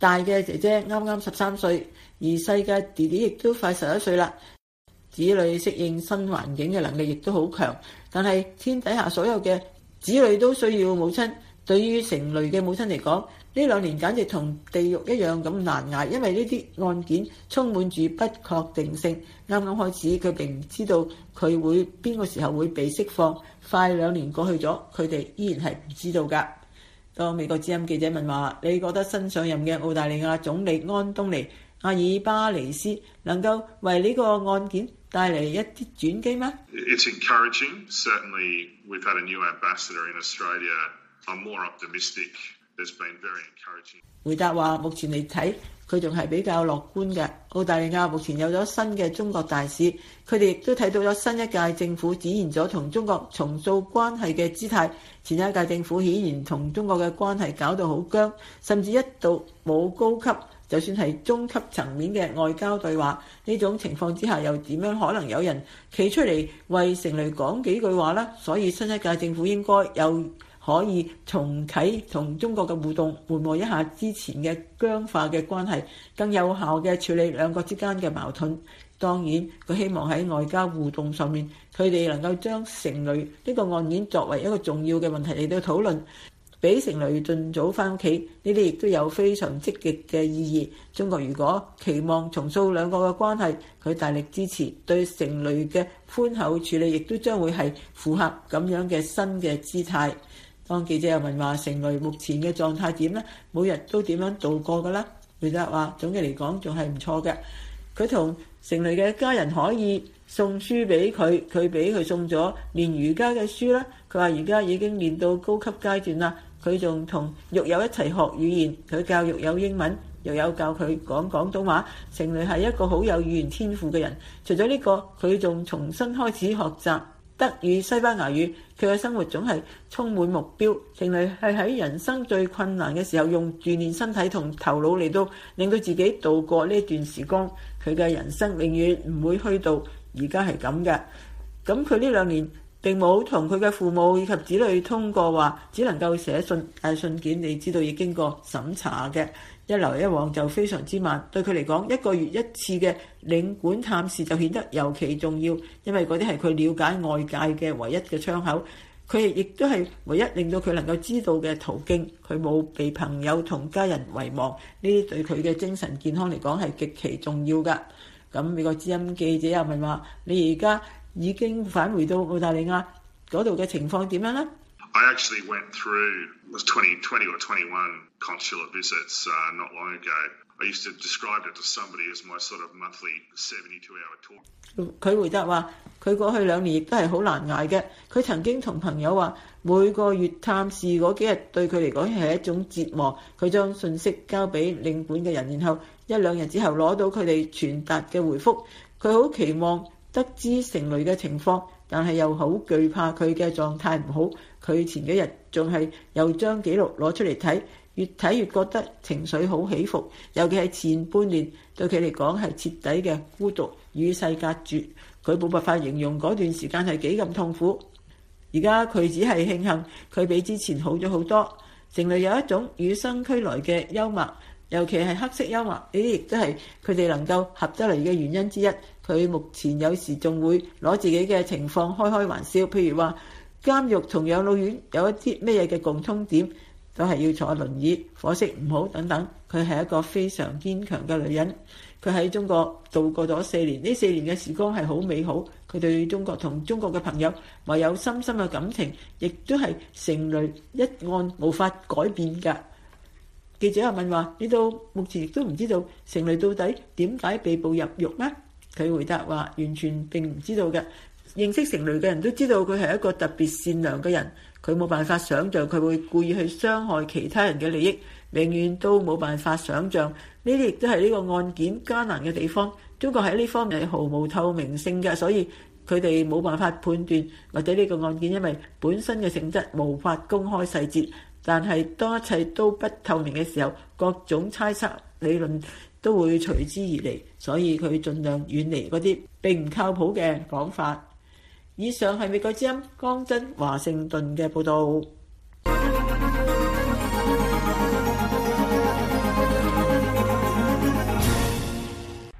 大嘅姐姐啱啱13歲，而細嘅弟弟亦都快11歲啦。子女適應新環境嘅能力亦都好強，但係天底下所有嘅子女都需要母親。對於成蕾嘅母親嚟講，呢2年簡直同地獄一樣咁難捱，因為呢啲案件充滿住不確定性。啱啱開始，佢並唔知道佢會邊個時候會被釋放。快2年過去咗，佢哋依然係唔知道㗎。當美國之音記者問話，你覺得新上任嘅澳大利亞總理安東尼阿爾巴尼斯能夠為呢個案件帶嚟一啲轉機嗎？ It's encouraging. Certainly, we've had a new ambassador in Australia. I'm more optimistic. There's been very encouraging. 回答話，目前嚟睇，佢仲係比較樂觀嘅。澳大利亞目前有咗新嘅中國大使，佢哋亦都睇到咗新一屆政府展現咗同中國重塑關係嘅姿態。前一屆政府顯然同中國嘅關係搞到好僵，甚至一度冇高級，就算係中級層面嘅外交對話。呢種情況之下，又點樣可能有人企出嚟為成蕾講幾句話呢？所以新一屆政府應該有可以重啟同中國嘅互動，緩和一下之前嘅僵化嘅關係，更有效嘅處理兩國之間嘅矛盾。當然，佢希望喺外交互動上面，佢哋能夠將成蕾呢個案件作為一個重要嘅問題嚟到討論，俾成蕾盡早翻屋企。呢啲亦都有非常積極嘅意義。中國如果期望重塑兩國嘅關係，佢大力支持，對成蕾嘅寬厚處理亦都將會係符合咁樣嘅新嘅姿態。當記者又問話，成蕾目前嘅狀態點呢？每日都點樣度過㗎啦？回答話，總嘅嚟講仲係唔錯嘅。佢同成蕾嘅家人可以送書俾佢，佢俾佢送咗練瑜伽嘅書啦。佢話而家已經練到高級階段啦。佢仲同育友一齊學語言，佢教育友英文，育友教佢講廣東話。成蕾係一個好有語言天賦嘅人。除咗呢個，佢仲重新開始學習德語、西班牙語。佢嘅生活總係充滿目標。成蕾係喺人生最困難嘅時候，用鍛鍊身體同頭腦嚟到令到自己度過呢段時光。佢嘅人生永遠唔會虛度，而家係咁嘅。咁佢呢2年並冇同佢嘅父母以及子女通過話，只能夠寫信。但信件你知道要經過審查嘅，一來一往就非常之慢。對佢嚟講，1個月1次嘅領館探視就顯得尤其重要，因為嗰啲係佢了解外界嘅唯一嘅窗口。佢亦都係唯一令到佢能夠知道嘅途徑。佢冇被朋友同家人遺忘，呢啲對佢嘅精神健康嚟講係極其重要㗎。咁美國之音記者又問話，你而家已經返回到澳大利亞嗰度嘅情況點樣呢？ I actually went through 20 or 21 consular visits not long ago. I used to describe it to somebody as my sort of monthly 72-hour tour. 佢回答話，佢過去2年亦都係好難捱嘅。佢曾經同朋友話，每個月探視嗰幾日對佢嚟講係一種折磨。佢將信息交俾領館嘅人，然後1-2日之後攞到佢哋傳達嘅回覆。佢好期望得知成蕾嘅情況，但係又好懼怕佢嘅狀態唔好。佢前幾日仲係又將記錄攞出嚟睇，越睇越覺得情緒好起伏，尤其係前半年對佢嚟講係徹底嘅孤獨，與世隔絕。佢冇辦法形容嗰段時間係幾咁痛苦。而家佢只係慶幸佢比之前好咗好多。成蕾有一種與生俱來嘅幽默，尤其係黑色幽默，呢啲亦都係佢哋能夠合得嚟嘅原因之一。佢目前有時仲會攞自己嘅情況開開玩笑，譬如話監獄同養老院有一啲咩嘢嘅共通點，都係要坐輪椅，伙食唔好等等。佢係一個非常堅強嘅女人。佢喺中國度過咗4年，呢4年嘅時光係好美好。佢對中國同中國嘅朋友懷有深深嘅感情，亦都係成蕾一案無法改變㗎。記者又問話，你到目前亦都唔知道成蕾到底點解被捕入獄咩？佢回答話，完全並唔知道嘅。認識成蕾嘅人都知道佢係一個特別善良嘅人。佢冇辦法想像佢會故意去傷害其他人嘅利益，永遠都冇辦法想像。呢啲亦都係呢個案件艱難嘅地方。中國喺呢方面係毫無透明性嘅，所以佢哋冇辦法判斷，或者呢個案件因為本身嘅性質無法公開細節。但係當一切都不透明嘅時候，各種猜測理論都會隨之而嚟，所以佢盡量遠離嗰啲並唔靠譜嘅講法。以上係美國之音江真華盛頓嘅報導。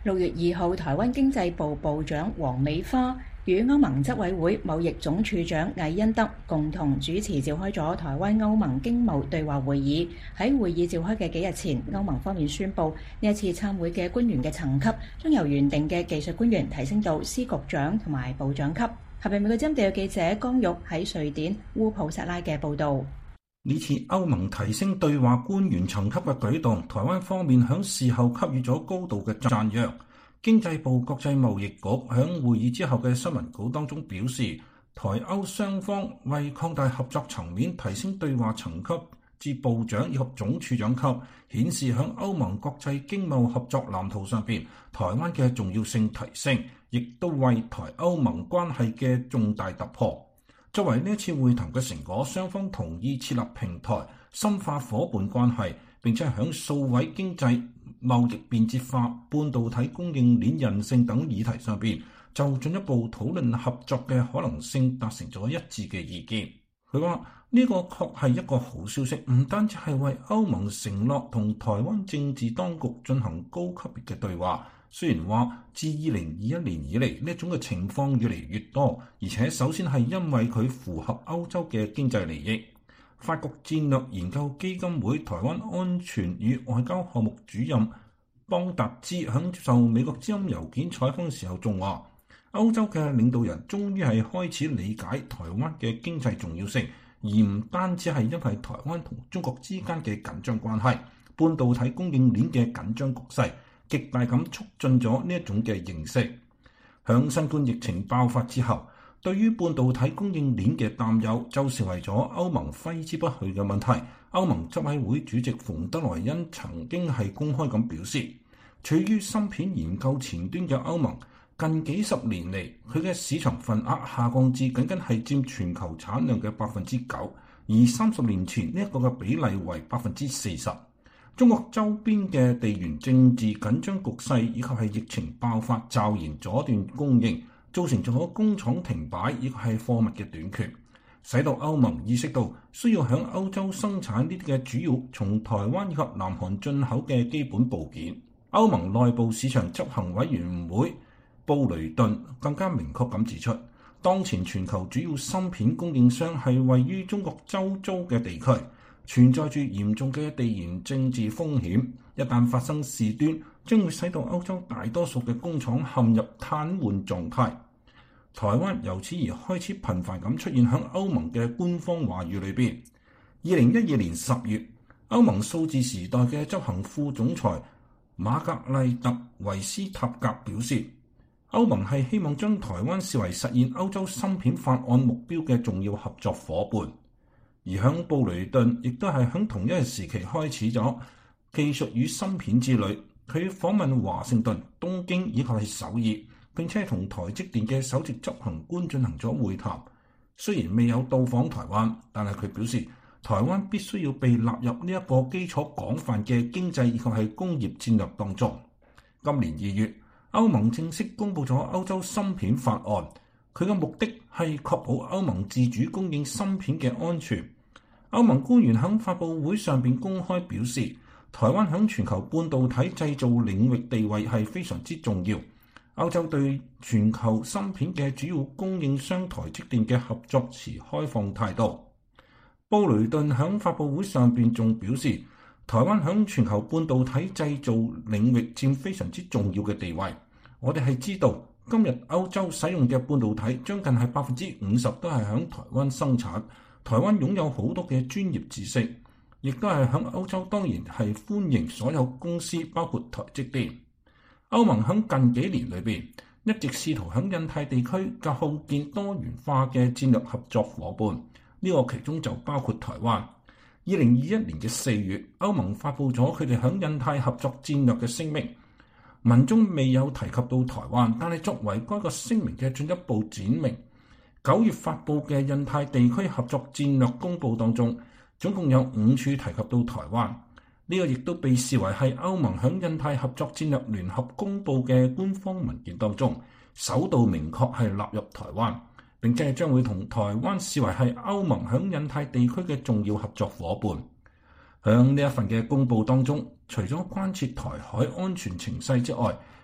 6月2號，台灣經濟部部長黃美花與歐盟執委會貿易總處長魏恩德共同主持召開咗台灣歐盟經貿對話會議。喺會議召開嘅幾日前，歐盟方面宣布呢一次參會嘅官員嘅層級將由原定嘅技術官員提升到司局長同埋部長級。合併美國之音地記者江玉喺瑞典烏普薩拉嘅報導。 呢次歐盟提升對話官員層級嘅舉動，台灣方面響事後給予咗高度嘅讚揚。經濟部國際貿易局響會議之後嘅新聞稿當中表示，台歐雙方為擴大合作層面，提升對話層級至部長以及總處長級，顯示響歐盟國際經貿合作藍圖上邊，台灣嘅重要性提升，亦都為台歐盟關係嘅重大突破。作為呢次會談嘅成果，雙方同意設立平台，深化夥伴關係，並且喺數位經濟、貿易便捷化、半導體供應鏈韌性等議題上邊，就進一步討論合作嘅可能性，達成咗一致嘅意見。佢話呢個確係一個好消息，唔單止係為歐盟承諾同台灣政治當局進行高級別嘅對話。雖然話自2021年以嚟呢種嘅情況越嚟越多，而且首先係因為佢符合歐洲嘅經濟利益。法國戰略研究基金會台灣安全與外交項目主任邦達茲響接受美國之音郵件採訪嘅時候仲話，歐洲嘅領導人終於係開始理解台灣嘅經濟重要性，而唔單止係因為台灣同中國之間嘅緊張關係，半導體供應鏈嘅緊張局勢極大咁促進咗呢一種嘅認識。響新冠疫情爆發之後，對於半導體供應鏈嘅擔憂就成為咗歐盟揮之不去嘅問題。歐盟執委會主席馮德萊恩曾經係公開咁表示，處於芯片研究前端嘅歐盟近幾十年嚟，佢嘅市場份額下降至僅僅係佔全球產量嘅9%，而30年前呢一個嘅比例為40%。中國周邊嘅地緣政治緊張局勢以及係疫情爆發驟然阻斷供應，造成咗工廠停擺以及係貨物嘅短缺，使到歐盟意識到需要喺歐洲生產呢啲嘅主要從台灣以及南韓進口嘅基本部件。歐盟內部市場執行委員會布雷頓更加明確咁指出，當前全球主要芯片供應商係位於中國周遭嘅地區，存在住嚴重嘅地緣政治風險，一旦發生事端，將會使到歐洲大多數嘅工廠陷入癱瘓狀態。台灣由此而開始頻繁咁出現喺歐盟嘅官方話語裏邊。2012年10月，歐盟數字時代嘅執行副總裁瑪格麗特維斯塔格表示，歐盟係希望將台灣視為實現歐洲芯片法案目標嘅重要合作夥伴。而響布雷頓亦都係響同一個時期開始咗技術與芯片之旅。佢訪問華盛頓、東京以及係首爾，並且同台積電嘅首席執行官進行咗會談。雖然未有到訪台灣，但係佢表示台灣必須要被納入呢一個基礎廣泛嘅經濟以及係工業戰略當中。今年2月，歐盟正式公布咗歐洲芯片法案，佢嘅目的係確保歐盟自主供應芯片嘅安全。歐盟官員喺發佈會上邊公開表示，台灣喺全球半導體製造領域地位係非常之重要。歐洲對全球芯片嘅主要供應商台積電嘅合作持開放態度。布雷頓喺發佈會上邊仲表示，台灣喺全球半導體製造領域佔非常之重要嘅地位。我哋係知道，今日歐洲使用嘅半導體將近係50%都係喺台灣生產。台灣擁有好多嘅專業知識，亦都係喺歐洲當然係歡迎所有公司，包括台積電。歐盟喺近幾年裏邊一直試圖喺印太地區構建多元化嘅戰略合作夥伴，呢個其中就包括台灣。2021年嘅4月，歐盟發布咗佢哋喺印太合作戰略嘅聲明，文中未有提及到台灣，但係作為該個聲明嘅進一步展明。9月發布嘅印太地區合作戰略公報當中，總共有5處提及到台灣。呢個亦都被視為係歐盟響印太合作戰略聯合公報嘅官方文件當中，首度明確係納入台灣，並且將會同台灣視為係歐盟響印太地區嘅重要合作夥伴。響呢一份嘅公報當中，除咗關切台海安全情勢之外，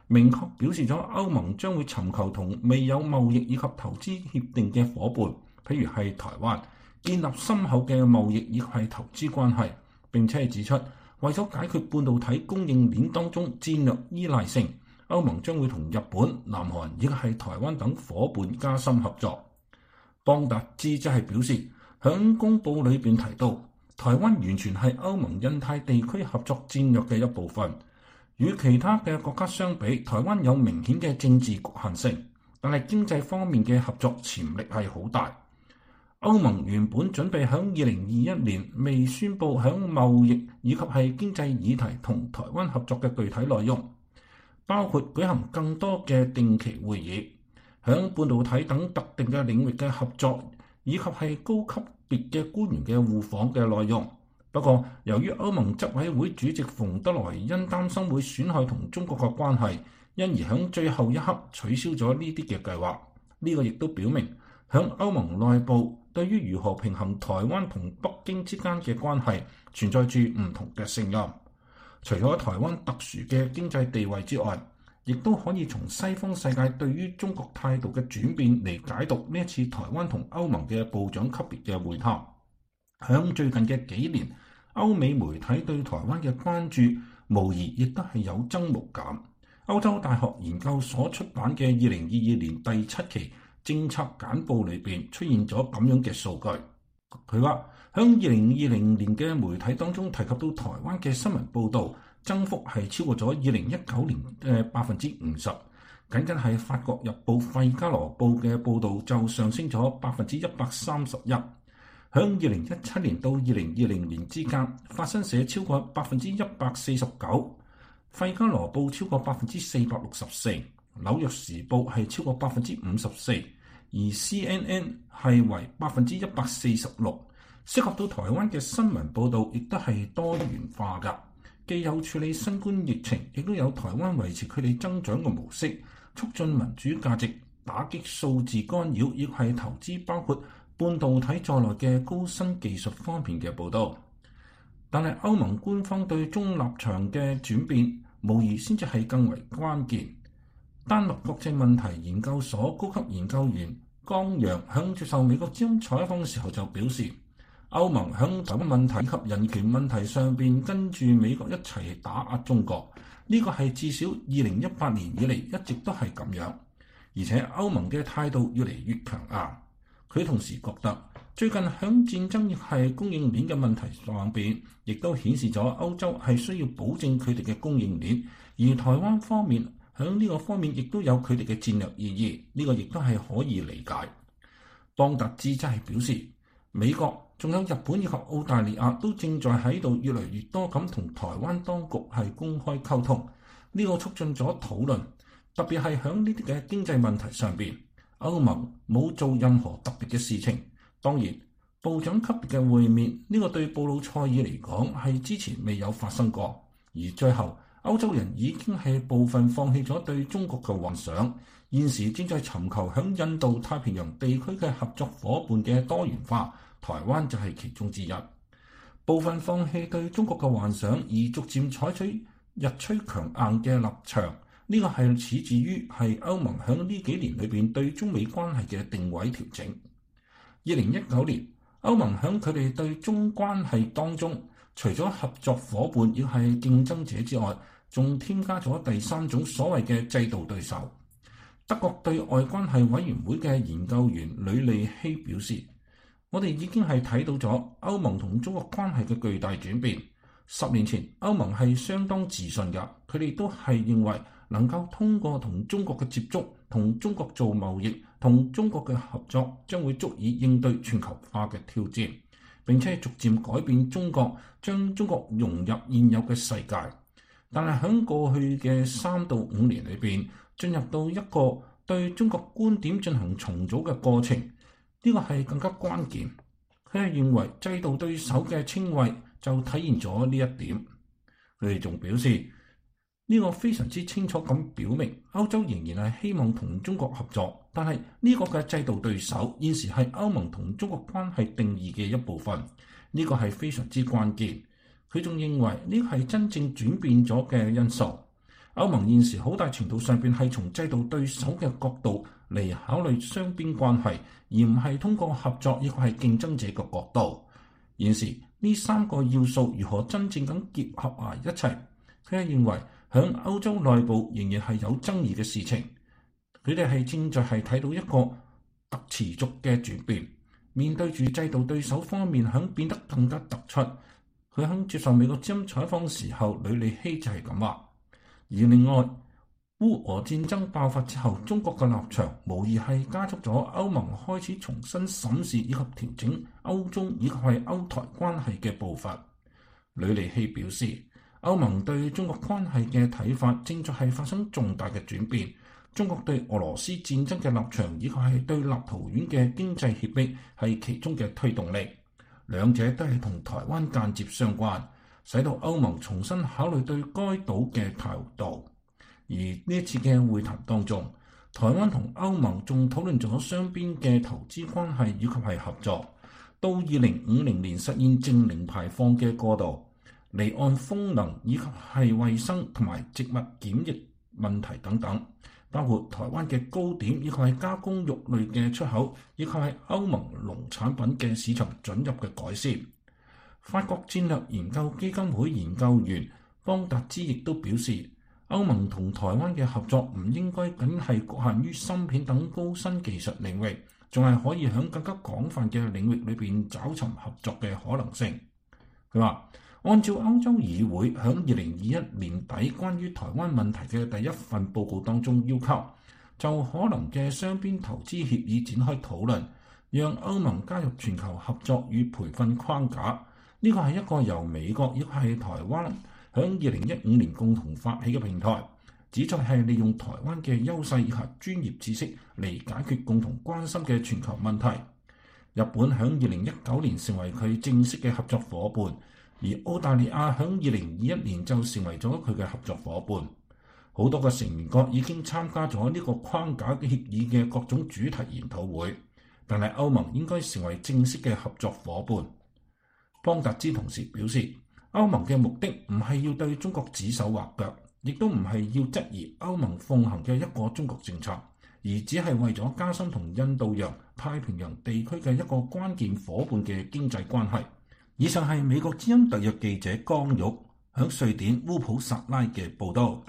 明確表示咗歐盟將會尋求同未有貿易以及投資協定嘅夥伴，譬如係台灣，建立深厚嘅貿易以及係投資關係。並且係指出，為咗解決半導體供應鏈當中戰略依賴性，歐盟將會同日本、南韓以及係台灣等夥伴加深合作。邦達茲則係表示，響公報裏邊提到，台灣完全係歐盟印太地區合作戰略嘅一部分。與其他嘅國家相比，台灣有明顯嘅政治局限性，但係經濟方面嘅合作潛力係好大。歐盟原本準備喺2021年未宣佈喺貿易以及係經濟議題同台灣合作嘅具體內容，包括舉行更多嘅定期會議，喺半導體等特定嘅領域嘅合作，以及係高級別嘅官員嘅互訪嘅內容。不過，由於歐盟執委會主席馮德萊恩擔心會損害同中國嘅關係，因而喺最後一刻取消咗呢啲嘅計劃。呢個亦都表明，喺歐盟內部對於如何平衡台灣同北京之間嘅關係存在住唔同嘅聲音。除咗台灣特殊嘅經濟地位之外，亦都可以從西方世界對於中國態度嘅轉變嚟解讀呢一次台灣同歐盟嘅部長級別嘅會談。響最近嘅幾年，歐美媒體對台灣嘅關注無疑亦都係有增無減。歐洲大學研究所出版嘅2022年第7期政策簡報裏邊出現咗咁樣嘅數據。佢話響2020年嘅媒體當中提及到台灣嘅新聞報導增幅係超過咗2019年嘅50%，僅僅係法國日報費加羅報嘅報導就上升咗131%。響2017年到2020年之間，法新社超過149%，費加羅報超過464%，紐約時報係超過54%，而 CNN 係為146%。適合到台灣嘅新聞報導亦都係多元化㗎，既有處理新冠疫情，亦都有台灣維持佢哋增長嘅模式，促進民主價值，打擊數字干擾，亦係投資包括半導體在內嘅高新技術方面嘅報導。但係歐盟官方對中立場嘅轉變，無疑先至係更為關鍵。丹麥國際問題研究所高級研究員江陽響接受美國之音採訪嘅時候就表示，歐盟響台灣問題及人權問題上邊跟住美國一齊打壓中國，呢個係至少2018年以嚟一直都係咁樣，而且歐盟嘅態度越嚟越強硬。佢同時覺得最近響戰爭亦係供應鏈嘅問題上邊，亦都顯示咗歐洲係需要保證佢哋嘅供應鏈，而台灣方面響呢個方面亦都有佢哋嘅戰略意義，呢個亦都係可以理解。邦達茲則係表示，美國仲有日本以及澳大利亞都正在喺度越嚟越多咁同台灣當局係公開溝通，呢個促進咗討論，特別係響呢啲嘅經濟問題上邊。歐盟冇做任何特別嘅事情，當然部長級別嘅會面呢個對布魯塞爾嚟講係之前未有發生過，而最後歐洲人已經係部分放棄咗對中國嘅幻想，現時正在尋求響印度太平洋地區嘅合作夥伴嘅多元化，台灣就係其中之一。部分放棄對中國嘅幻想，而逐漸採取日趨強硬嘅立場。呢個係始自於係歐盟喺呢幾年裏邊對中美關係嘅定位調整。2019年，歐盟喺佢哋對中關係當中，除咗合作夥伴亦係競爭者之外，仲添加咗第三種所謂嘅制度對手。德國對外關係委員會嘅研究員呂利希表示，我哋已經係睇到咗歐盟同中國關係嘅巨大轉變。10年前，歐盟係相當自信㗎，佢哋都係認為能夠通過同中國嘅接觸，同中國做貿易，同中國嘅合作，將會足以應對全球化嘅挑戰，並且逐漸改變中國，將中國融入現有嘅世界。但係喺過去嘅3到5年裏邊，進入到一個對中國觀點進行重組嘅過程，呢個係更加關鍵。佢係認為制度對手嘅稱謂就體現咗呢一點。佢哋仲表示，呢個非常之清楚咁表明，歐洲仍然係希望同中國合作，但係呢個嘅制度對手現時係歐盟同中國關係定義嘅一部分，呢個係非常之關鍵。佢仲認為呢個係真正轉變咗嘅因素。 歐盟現時好大程度上邊係從制度對手嘅角度嚟考慮雙邊關係，而唔係通過合作亦係競爭者嘅角度。現時呢三個要素如何真正咁結合埋一齊？佢係認為響歐洲內部仍然係有爭議嘅事情。佢哋係正在係睇到一個持續嘅轉變。面對住制度對手方面響變得更加突出，佢響接受美國之音採訪時候，呂利希就係咁話。而另外，烏俄戰爭爆發之後，中國嘅立場無疑係加速咗歐盟開始重新審視以及調整歐中以及係歐台關係嘅步伐。呂利希表示，歐盟對中國關係嘅睇法正在係發生重大嘅轉變。中國對俄羅斯戰爭嘅立場以及係對立陶宛嘅經濟協議係其中嘅推動力，兩者都係同台灣間接相關，使到歐盟重新考慮對該島嘅態度。而呢一次嘅會談當中，台灣同歐盟仲討論咗雙邊嘅投資關係以及係合作，到2050年實現淨零排放嘅過渡、離岸風能以及係衛生同埋植物檢疫問題等等。包括台灣嘅糕點，以及係加工肉類嘅出口，以及係歐盟農產品嘅市場准入嘅改善。法國戰略研究基金會研究員邦達茲亦都表示，歐盟同台灣嘅合作唔應該僅係局限於芯片等高新技術領域，仲係可以喺更加廣泛嘅領域裏邊找尋合作嘅可能性。佢話，按照歐洲議會喺2021年底關於台灣問題嘅第一份報告當中要求，就可能嘅雙邊投資協議展開討論，讓歐盟加入全球合作與培訓框架。呢個係一個由美國亦係台灣喺2015年共同發起嘅平台，旨在係利用台灣嘅優勢以及專業知識嚟解決共同關心嘅全球問題。日本喺2019年成為佢正式嘅合作伙伴。而澳大利亞喺2021年就成為咗佢嘅合作伙伴，好多個成員國已經參加咗呢個框架嘅協議嘅各種主題研討會，但係歐盟應該成為正式嘅合作伙伴。邦達茲同時表示，歐盟嘅目的唔係要對中國指手畫腳，亦都唔係要質疑歐盟奉行嘅一個中國政策，而只係為咗加深同印度洋、太平洋地區嘅一個關鍵伙伴嘅經濟關係。以上係美國之音特約記者江玉響瑞典烏普薩拉嘅報導。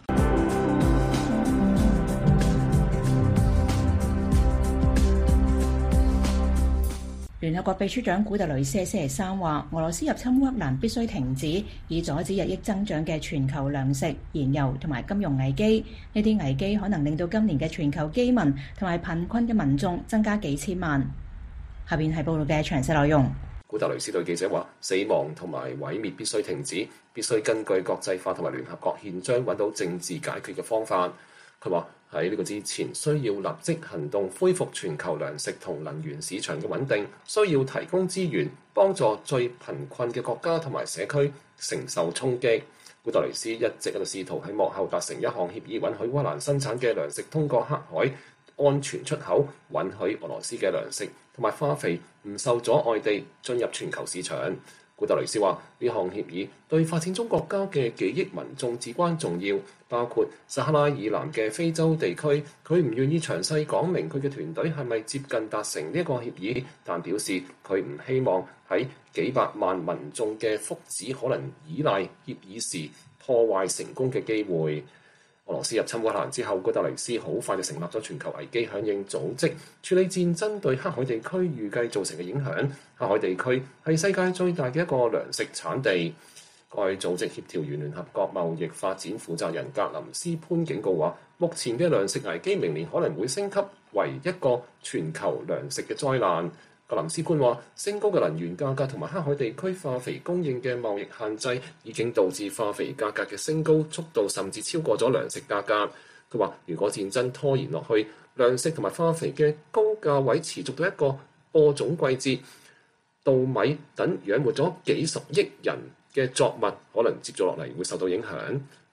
聯合國秘書長古特雷斯星期三話，俄羅斯入侵烏克蘭必須停止，以阻止日益增長嘅全球糧食、燃油同埋金融危機。呢啲危機可能令到今年嘅全球饑民同埋貧困嘅民眾增加幾千萬。下邊係報導嘅詳細內容。 古特雷斯對記者話：死亡同埋毀滅必須停止，必須根據國際法同埋聯合國憲章揾到政治解決嘅方法。佢話喺呢個之前，需要立即行動，恢復全球糧食同能源市場嘅穩定，需要提供資源，幫助最貧困嘅國家同埋社區承受衝擊。古特雷斯一直喺度試圖喺幕後達成一項協議，允許烏克蘭生產嘅糧食通過黑海安全出口，允許俄羅斯嘅糧食同埋化肥唔受阻礙地進入全球市場。古特雷斯話：呢項協議對發展中國家嘅幾億民眾至關重要，包括撒哈拉以南嘅非洲地區。佢唔願意詳細講明佢嘅團隊係咪接近達成呢一個協議，但表示佢唔希望喺幾百萬民眾嘅福祉可能依賴協議時破壞成功嘅機會。俄羅斯入侵烏克蘭之後，古特雷斯好快就成立咗全球危機響應組織，處理戰爭對黑海地區預計造成嘅影響。黑海地區係世界最大嘅一個糧食產地。該組織協調員聯合國貿易發展負責人格林斯潘警告話，目前嘅糧食危機明年可能會升級為一個全球糧食嘅災難。格林斯潘話，升高嘅能源價格同埋黑海地區化肥供應嘅貿易限制，已經導致化肥價格嘅升高速度甚至超過咗糧食價格。佢話，如果戰爭拖延落去，糧食同埋化肥嘅高價位持續到一個播種季節，稻米等養活咗幾十億人嘅作物可能接住落嚟會受到影響。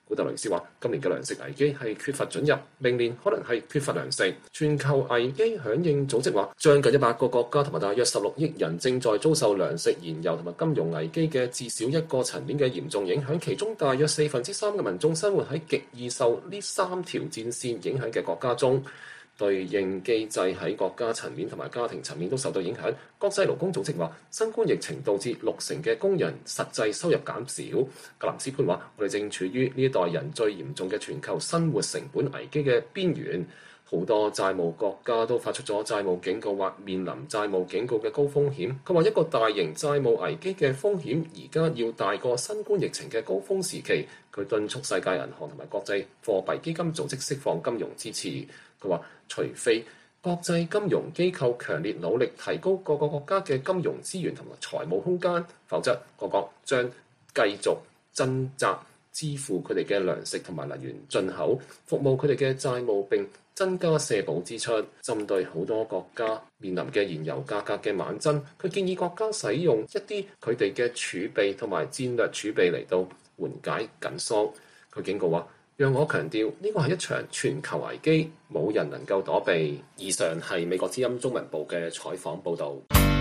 古特雷斯話：今年嘅糧食危機係缺乏准入，明年可能係缺乏糧食。全球危機響應組織話，將近100個國家同埋大約16億人正在遭受糧食、燃油同埋金融危機嘅至少一個層面嘅嚴重影響，其中大約3%嘅民眾生活喺極易受呢3條戰線影響嘅國家中。對應機制喺國家層面同埋家庭層面都受到影響。國際勞工組織話，新冠疫情導致60%嘅工人實際收入減少。格林斯潘話：我哋正處於呢一代人最嚴重嘅全球生活成本危機嘅邊緣。好多債務國家都發出咗債務警告或面臨債務警告嘅高風險。佢話一個大型債務危機嘅風險而家要大過新冠疫情嘅高峰時期。佢敦促世界銀行同埋國際貨幣基金組織釋放金融支持。佢話，除非國際金融機構強烈努力提高各個國家嘅金融資源同埋財務空間，否則各國將繼續掙扎支付佢哋嘅糧食同埋能源進口，服務佢哋嘅債務並增加社保支出。針對好多國家面臨嘅燃油價格嘅猛增，佢建議國家使用一啲佢哋嘅儲備同埋戰略儲備嚟到緩解緊縮。佢警告話：讓我強調，呢個係一場全球危機，冇人能夠躲避。以上係美國之音中文部嘅採訪報導。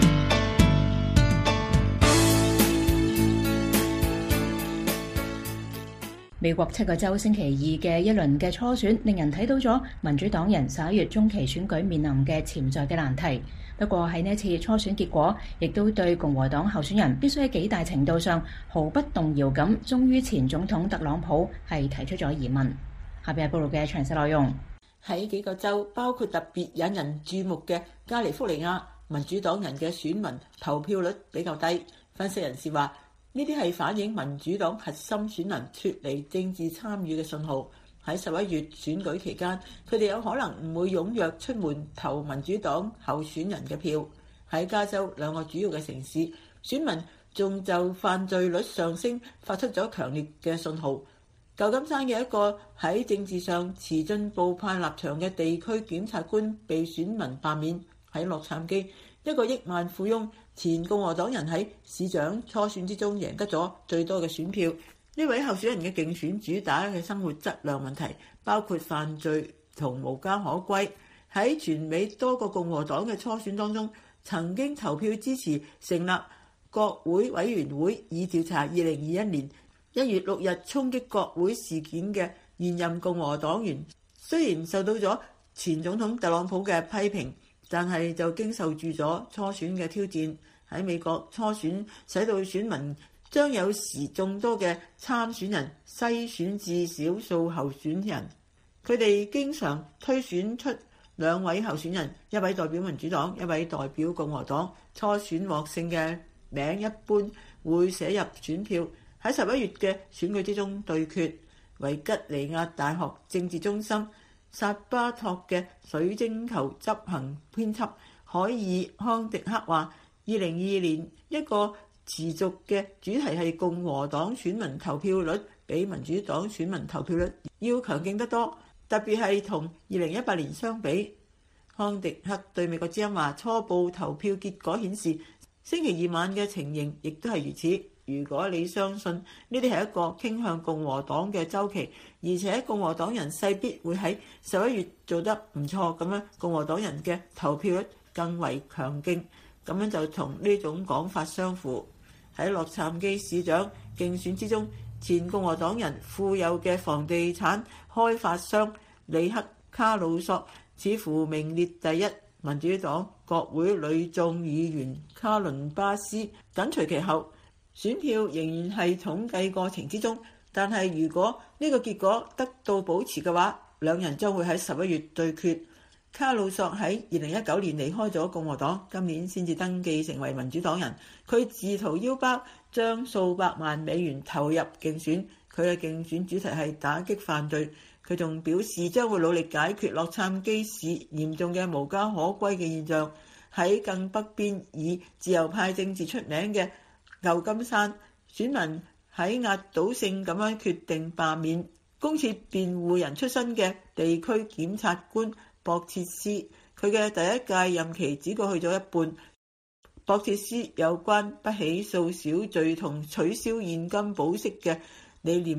美國7個州星期2嘅一輪嘅初選，令人睇到咗民主黨人11月中期選舉面臨嘅潛在嘅難題。不過喺呢一次初選結果，亦都對共和黨候選人必須喺幾大程度上毫不動搖咁忠於前總統特朗普係提出咗疑問。下邊係報道嘅詳細內容。 喺幾個州，包括特別引人注目嘅加利福尼亞，民主黨人嘅選民投票率比較低。分析人士話，呢啲係反映民主黨核心選民脫離政治參與嘅信號。喺11月選舉期間，佢哋有可能唔會踴躍出門投民主黨候選人嘅票。喺加州2個主要嘅城市，選民仲就犯罪率上升發出咗強烈嘅信號。舊金山嘅一個喺政治上持進步派立場嘅地區檢察官被選民罷免。喺洛杉磯，一個億萬富翁前共和黨人喺市長初選之中贏得咗最多嘅選票。呢位候選人嘅競選主打嘅生活質量問題，包括犯罪同無家可歸。喺全美多個共和黨嘅初選當中，曾經投票支持成立國會委員會以調查2021年1月6日衝擊國會事件嘅現任共和黨員，雖然受到咗前總統特朗普嘅批評，但係就經受住咗初選嘅挑戰。喺美國，初選使到選民將有時眾多嘅參選人篩選至少數候選人，佢哋經常推選出2位候選人，一位代表民主黨，一位代表共和黨。初選獲勝嘅名一般會寫入選票，喺11月嘅選舉之中對決。維吉尼亞大學政治中心薩巴托嘅水晶球執行編輯海爾康迪克話，2022年一個持續嘅主題係共和黨選民投票率比民主黨選民投票率要強勁得多，特別係同2018年相比。康迪克對美國之音話，初步投票結果顯示星期2晚嘅情形亦都係如此。如果你相信呢啲係一個傾向共和黨嘅週期，而且共和黨人勢必會喺11月做得唔錯，咁樣共和黨人嘅投票率更為強勁，咁樣就同呢種講法相符。喺洛杉磯市長競選之中，前共和黨人富有嘅房地產開發商里克卡魯索似乎名列第一，民主黨國會女眾議員卡倫巴斯緊隨其後。選票仍然係統計過程之中，但係如果呢個結果得到保持嘅話，兩人將會喺11月對決。卡魯索喺2019年離開咗共和黨，今年先至登記成為民主黨人。佢自掏腰包將數百萬美元投入競選，佢嘅競選主題係打擊犯罪。佢仲表示將會努力解決洛杉磯市嚴重嘅無家可歸嘅現象。喺更北邊以自由派政治出名嘅舊金山，選民喺壓倒性咁樣決定罷免公設辯護人出身嘅地區檢察官博切斯，佢嘅第一屆任期只過去咗一半。博切斯有關不起訴小罪同取消現金保釋嘅理念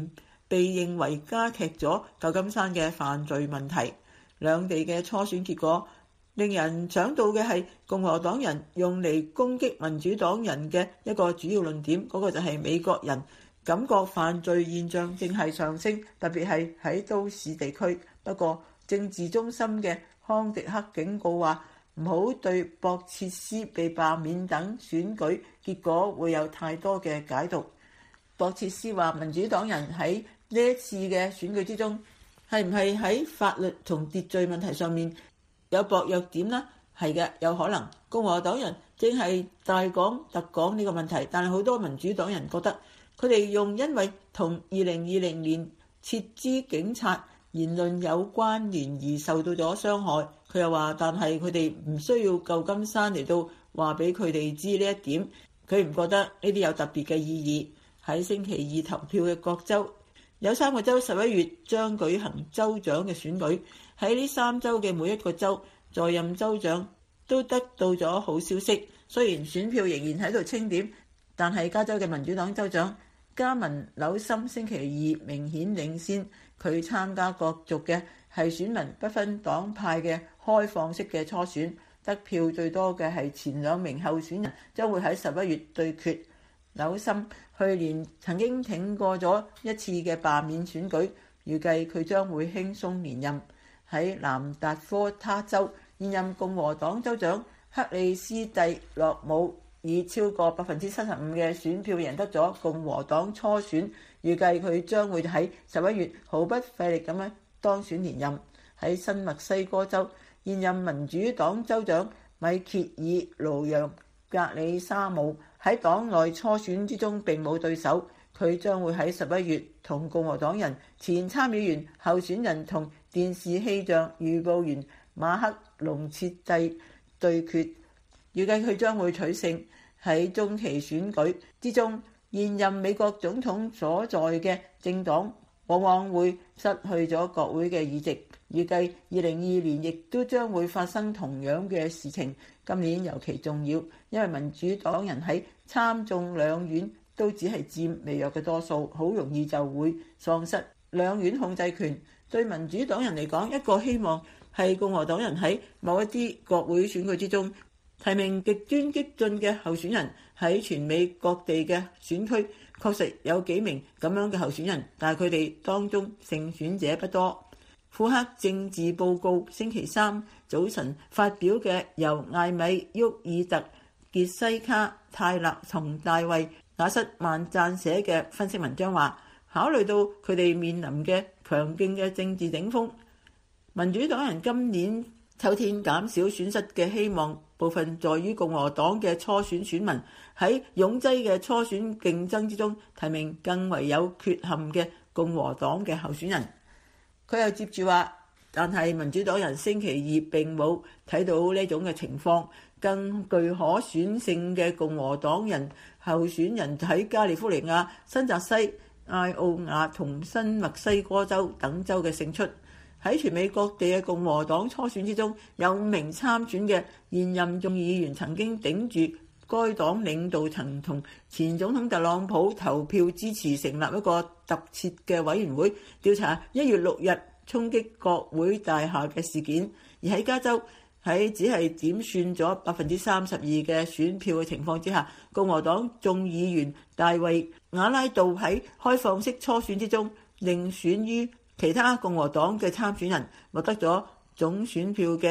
被認為加劇咗舊金山嘅犯罪問題。兩地嘅初選結果令人想到嘅係共和黨人用嚟攻擊民主黨人嘅一個主要論點，嗰個就係美國人感覺犯罪現象正係上升，特別係喺都市地區。不過政治中心嘅康迪克警告話，唔好對博切斯被罷免等選舉結果會有太多嘅解讀。博切斯話民主黨人喺呢一次嘅選舉之中係唔係喺法律同秩序問題上面有薄弱點呢？係嘅，有可能。共和黨人正係大講特講呢個問題，但係好多民主黨人覺得佢哋用因為同2020年撤資警察言論有關聯而受到咗傷害。佢又話，但係佢哋唔需要舊金山嚟到話俾佢哋知呢一點，佢唔覺得呢啲有特別嘅意義。喺星期二投票嘅各州，有3個州11月將舉行州長嘅選舉。喺呢3州嘅每一個州在任州長都得到咗好消息。雖然選票仍然喺度清點，但係加州嘅民主黨州長加文紐森星期二明顯領先。佢參加角逐嘅係選民不分黨派嘅開放式嘅初選，得票最多嘅係前2名候選人，將會喺11月對決。紐森去年曾經挺過咗一次嘅罷免選舉，預計佢將會輕鬆連任。喺南達科他州，現任共和黨州長克里斯蒂洛姆以超過75%嘅選票贏得咗共和黨初選，預計佢將會喺11月毫不費力咁樣當選連任。喺新墨西哥州，現任民主黨州長米歇爾盧揚格里沙姆喺黨內初選之中並冇對手，佢將會喺11月同共和黨人前參議員候選人同電視氣象預報員馬克龍切蒂對決，預計佢將會取勝。喺中期選舉之中，現任美國總統所在嘅政黨往往會失去咗國會嘅議席，預計2022年亦都將會發生同樣嘅事情。今年尤其重要，因為民主黨人喺參眾兩院都只係佔微弱嘅多數，好容易就會喪失兩院控制權。對民主黨人嚟講，一個希望係共和黨人喺某一啲國會選舉之中提名極端激進嘅候選人。喺全美各地嘅選區確實有幾名咁樣嘅候選人，但係佢哋當中勝選者不多。庫克政治報告星期三早晨發表嘅由艾米沃爾特、傑西卡泰勒同大衛亞瑟曼撰寫嘅分析文章話，考慮到佢哋面臨嘅強勁嘅政治頂峰，民主黨人今年秋天減少損失嘅希望部分在於共和黨嘅初選選民喺擁擠嘅初選競爭之中提名更為有缺陷嘅共和黨嘅候選人。佢又接住話，但係民主黨人星期二並冇睇到呢種嘅情況，更具可選性嘅共和黨人候選人喺加利福尼亞、新澤西、艾奧瓦同新墨西哥州等州嘅勝出。喺全美各地嘅共和黨初選之中，有5名參選嘅現任眾議員曾經頂住該黨領導層同前總統特朗普投票支持成立一個特設嘅委員會調查1月6日衝擊國會大廈嘅事件。而喺加州，喺只係點算咗32%嘅選票嘅情況之下，共和黨眾議員大衛瓦拉杜喺開放式初選之中領選於其他共和黨嘅參選人，獲得咗總選票嘅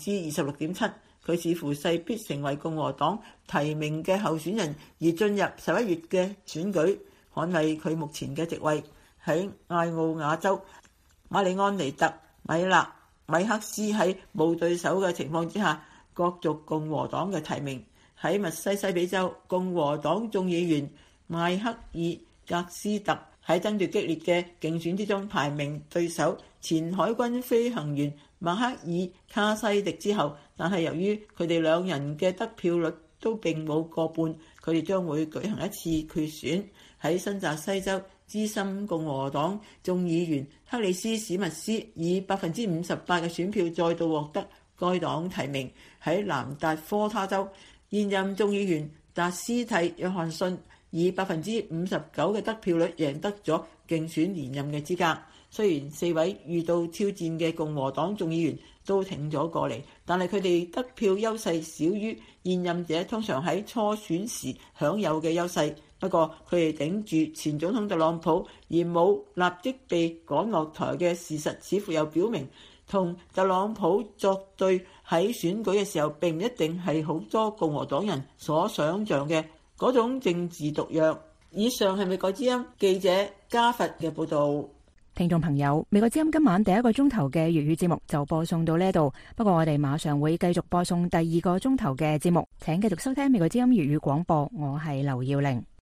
26.7%。佢似乎勢必成為共和黨提名嘅候選人，而進入11月嘅選舉，捍衛佢目前嘅席位。喺艾奧瓦州，馬里安尼特、米克斯喺冇對手嘅情況之下，角逐共和黨嘅提名。喺密西西比州，共和黨眾議員邁克爾格斯特喺爭奪激烈嘅競選之中排名對手前海軍飛行員馬克爾卡西迪之後，但係由於佢哋兩人嘅得票率都並冇過半，佢哋將會舉行一次決選。喺新澤西州，資深共和黨眾議員克里斯史密斯以58%嘅選票再度獲得該黨提名。喺南達科他州，現任眾議員達斯蒂約翰遜以59%嘅得票率贏得咗競選連任嘅資格。雖然4位遇到挑戰嘅共和黨眾議員都挺咗過嚟，但係佢哋得票優勢少於現任者通常喺初選時享有嘅優勢。不過佢哋頂住前總統特朗普而冇立即被趕落台嘅事實，似乎又表明同特朗普作對喺選舉嘅時候並唔一定係好多共和黨人所想像嘅嗰種政治毒藥。以上係美國之音記者嘉佛嘅報導。 聽眾朋友，美國之音今晚第一個鐘頭嘅粵語節目就播送到呢度，不過我哋馬上會繼續播送第二個鐘頭嘅節目，請繼續收聽美國之音粵語廣播，我係劉耀玲。